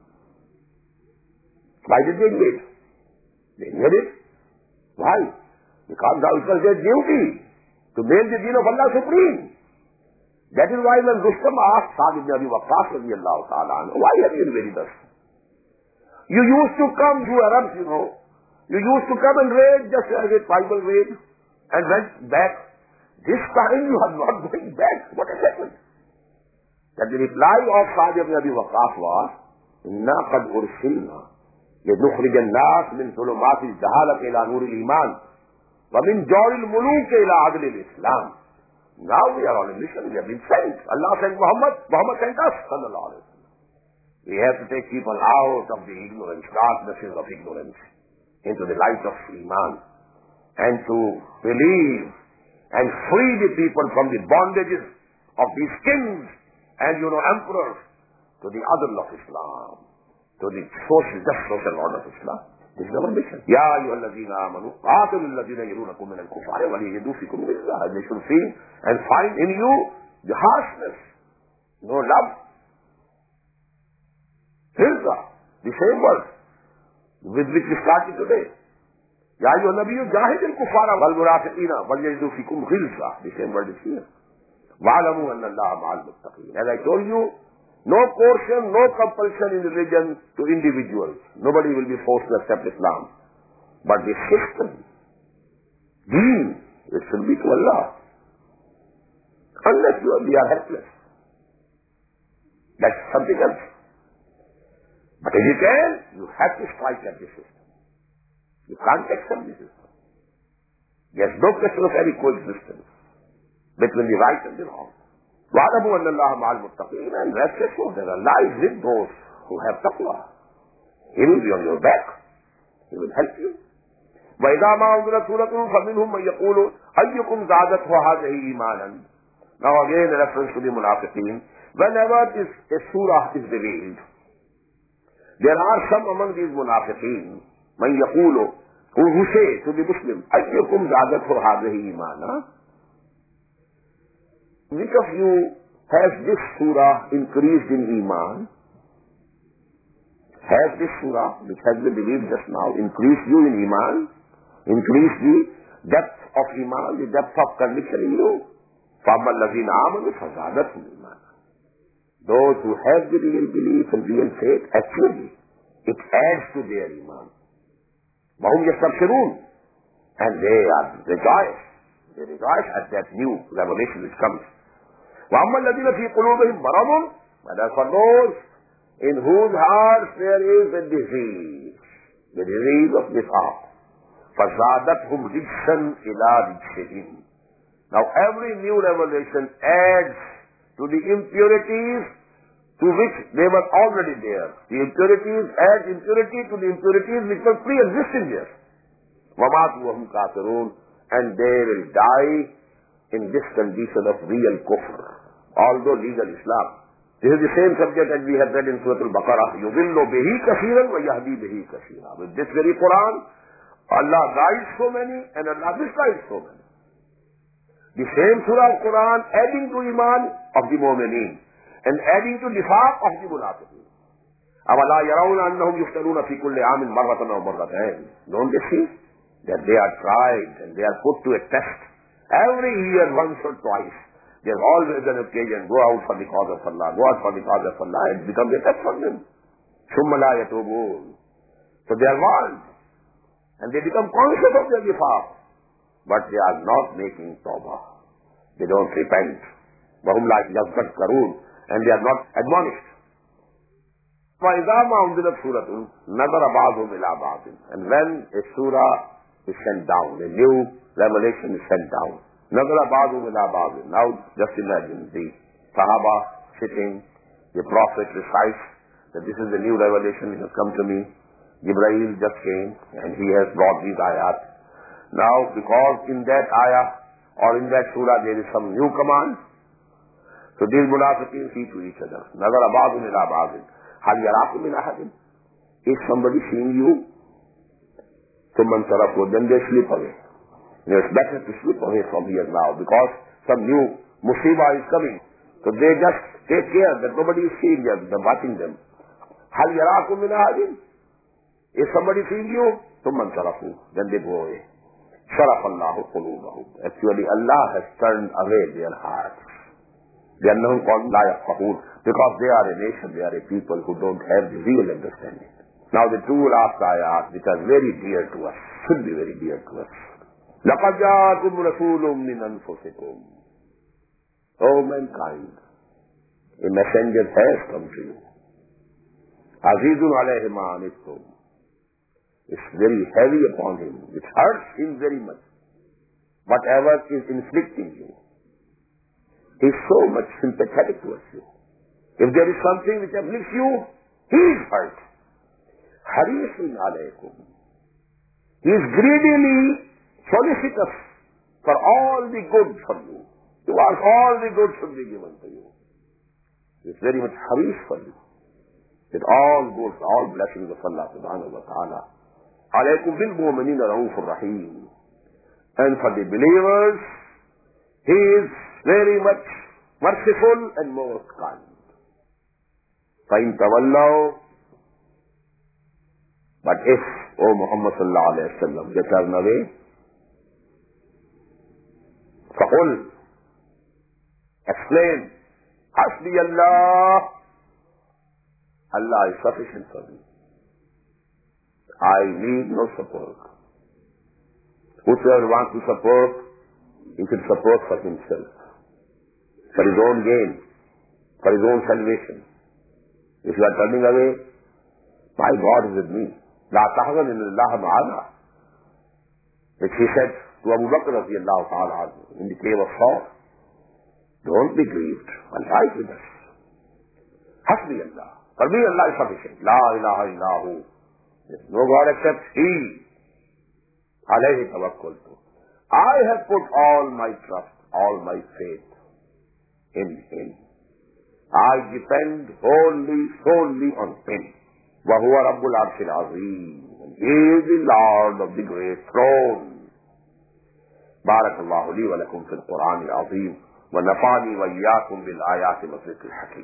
Why did they invade? They invaded. Why? Because now it was their duty to make the deen of Allah supreme. That is why when Rustam asked Sa'd ibn Abi Waqqas radiyallahu ta'ala anhu, why have you invaded us? You used to come to Arabs, you know. You used to come and raid just as a tribal raid and went back. This time you are not going back. What has happened? That the reply of Sa'd ibn Abi Waqqas was, إِنَّا قَدْ أُرْسِلْنَا لِنُخْرِجَ النَّاسِ مِنْ ظُلُمَاتِ الجَّهَالَةِ إِلَى نُورِ الْإِيمَانِ وَمِنْ جَوْرِ الْمُلُوكِ إِلَى عَدْلِ الْإِسْلَامِ. Now we are on a mission. We have been sent. Allah sent Muhammad. Muhammad sent us. Sallallahu alaihi wasallam. We have to take people out of the ignorance, darknesses of ignorance, into the light of Iman, and to believe and free the people from the bondages of these kings and, you know, emperors to the adl of Islam, to the social, just social order of Islam. This is our mission. Ya ayyuhalladhina amanu qatilu alladhina yalunakum min al-kuffari wa la yajidu fikum ghilza. They should see and find in you the harshness, no love. Ghilza, the same word with which we started today. Ya ayyuhan nabiyyu jahid al-kuffara wal munafiqina wa la yajidu fikum ghilza. The same word is here. Wa'lamu anna Allaha ma'al muttaqin. As I told you, no coercion, no compulsion in religion to individuals. Nobody will be forced to accept Islam. But the system, deen, it should be to Allah. Unless you are, we are helpless. That's something else. But if you can, you have to strike at the system. You can't accept the system. There's no question of any coexistence between the right and the wrong. وَعَلَمُوا أَنَّ اللَّهَ مَعَ الْمُتَّقِينَ. And rest assured that Allah is with those who have taqwa. He will be on your back. He will help you. وَإِذَا مَا أُنْزِلَتْ سُورَةٌ فَمِنْهُمْ مَنْ يَقُولُ أَيُّكُمْ زَادَتْهُ هَٰذِهِ إِيمَانًا. Now again a reference to the munafiqeen. Whenever this, a surah is revealed, There are some among these munafiqeen, man yaqulu, who, who say to the Muslim, ayyukum zadathu hadhihi imana? Which of you has this surah increased in iman? Has this surah, which has been believed just now, increased you in iman? Increased the depth of iman, the depth of conviction in you? فَأَمَّا الَّذِينَ آمَنُوا فَزَادَتْهُمْ إِيمَانًا. Those who have the real belief and real faith, actually, it adds to their iman. وَهُمْ يَسْتَبْشِرُونَ. And they are rejoiced. They rejoice at that new revelation which comes. وَأَمَّا الَّذِينَ فِي قُلُوبِهِمْ مَرَضٌ. But as for those in whose hearts there is a disease, the disease of nifaq, فَزَادَتْهُمْ رِجْسًا إِلَىٰ رِجْسِهِمْ. Now every new revelation adds to the impurities to which they were already there. The impurities add impurity to the impurities which were pre-existing there. وَمَاتُوا وَهُمْ كَافِرُونَ. And they will die in this condition of real kufr, although legal Islam. This is the same subject that we have read in Surah Al-Baqarah. يُضِلُّ بِهِ كَثِيرًا وَيَهْدِي بِهِ كَثِيرًا. With this very Quran, Allah guides so many and Allah misguides so many. The same Surah Al-Quran adding to iman of the mu'mineen and adding to nifaq of the munafiqeen. أَوَلَا يَرَوْنَ أَنَّهُمْ يُفْتَنُونَ فِي كُلِّ عَامٍ مَرَّةً أَوْ مَرَّتَيْنِ. Don't they see that they are tried and they are put to a test every year, once or twice? There's always an occasion, go out for the cause of Allah, go out for the cause of Allah, and become a test for them. ثُمَّ لَا يَتُوبُونَ. So they are warned and they become conscious of their nifaq, but they are not making tawbah. They don't repent. وَهُمْ لَا يَذَّكَّرُونَ. And they are not admonished. فَإِذَا مَا أُنْزِلَتْ سُورَةٌ نَظَرَ بَعْضُهُمْ إِلَىٰ بَعْضٍ. And when a surah is sent down, a new revelation is sent down, نَظَرَ بَعْضُهُمْ إِلَىٰ بَعْضٍ. Now just imagine the Sahaba sitting, the Prophet recites that this is the new revelation which has come to me. Jibreel just came and he has brought these ayat. Now because in that ayah or in that surah there is some new command, so these munafiqeen say to each other, نَظَرَ بَعْضُهُمْ إِلَىٰ بَعْضٍ هَلْ يَرَاكُمْ مِنْ أَحَدٍ. Is somebody seeing you? ثُمَّ انْصَرَفُوا. Then they slip away. You know, it's better to slip away from here now because some new musibah is coming. So they just take care that nobody is seeing them, they're watching them. هَلْ يَرَاكُمْ مِنْ أَحَدٍ. Is somebody seeing you? ثُمَّ انْصَرَفُوا. Then they go away. شَرَفَ اللَّهُ قُلُوبَهُمْ. Actually Allah has turned away their hearts. لأنهم قوم لا يفقهون. Because they are a nation, they are a people who don't have the real understanding. Now the two last ayat, which are very dear to us, should be very dear to us. لَقَدْ جَاءَكُمْ رَسُولٌ مِّنْ أَنفُسِكُمْ. O mankind, a messenger has come to you. عَزِيزٌ عَلَيْهِ مَا عَنِتُّمْ. It's very heavy upon him. It hurts him very much. Whatever is inflicting you, he is so much sympathetic towards you. If there is something which afflicts you, he is hurt. Harisun alaykum. He is greedily solicitous for all the good from you. He wants all the good should be given to you. He is very much haris for you. With all good, all blessings of Allah subhanahu wa ta'ala. Alaykum bil mu'minina raufur rahim. And for the believers, he is very much merciful and most kind. فَإِن تَوَلَّوْا. But if, O Muhammad sallallahu alayhi wa sallam, they turn away, فَقُلْ. Explain. حَسْبِيَ اللَّهُ. Allah is sufficient for me. I need no support. Whosoever wants to support, he should support for himself, for his own gain, for his own salvation. If you are turning away, my God is with me. لَا تَحْزَنْ إِنَّ اللَّهَ مَعَنَا. Which he said to Abu Bakr radiyallahu ta'ala in the cave of Saur. Don't be grieved. Allah is with us. Hasbi Allah. For me Allah is sufficient. La ilaha illahu. There is no God except He. Alayhi tawakkaltu. I have put all my trust, all my faith in Him. I depend wholly, solely on Him. وَهُوَ رَبُّ الْعَرْشِ الْعَظِيمِ. He is the Lord of the great throne. بارك الله لي ولكم في القرآن العظيم ونفعني وإياكم بالآيات والذكر الحكيم.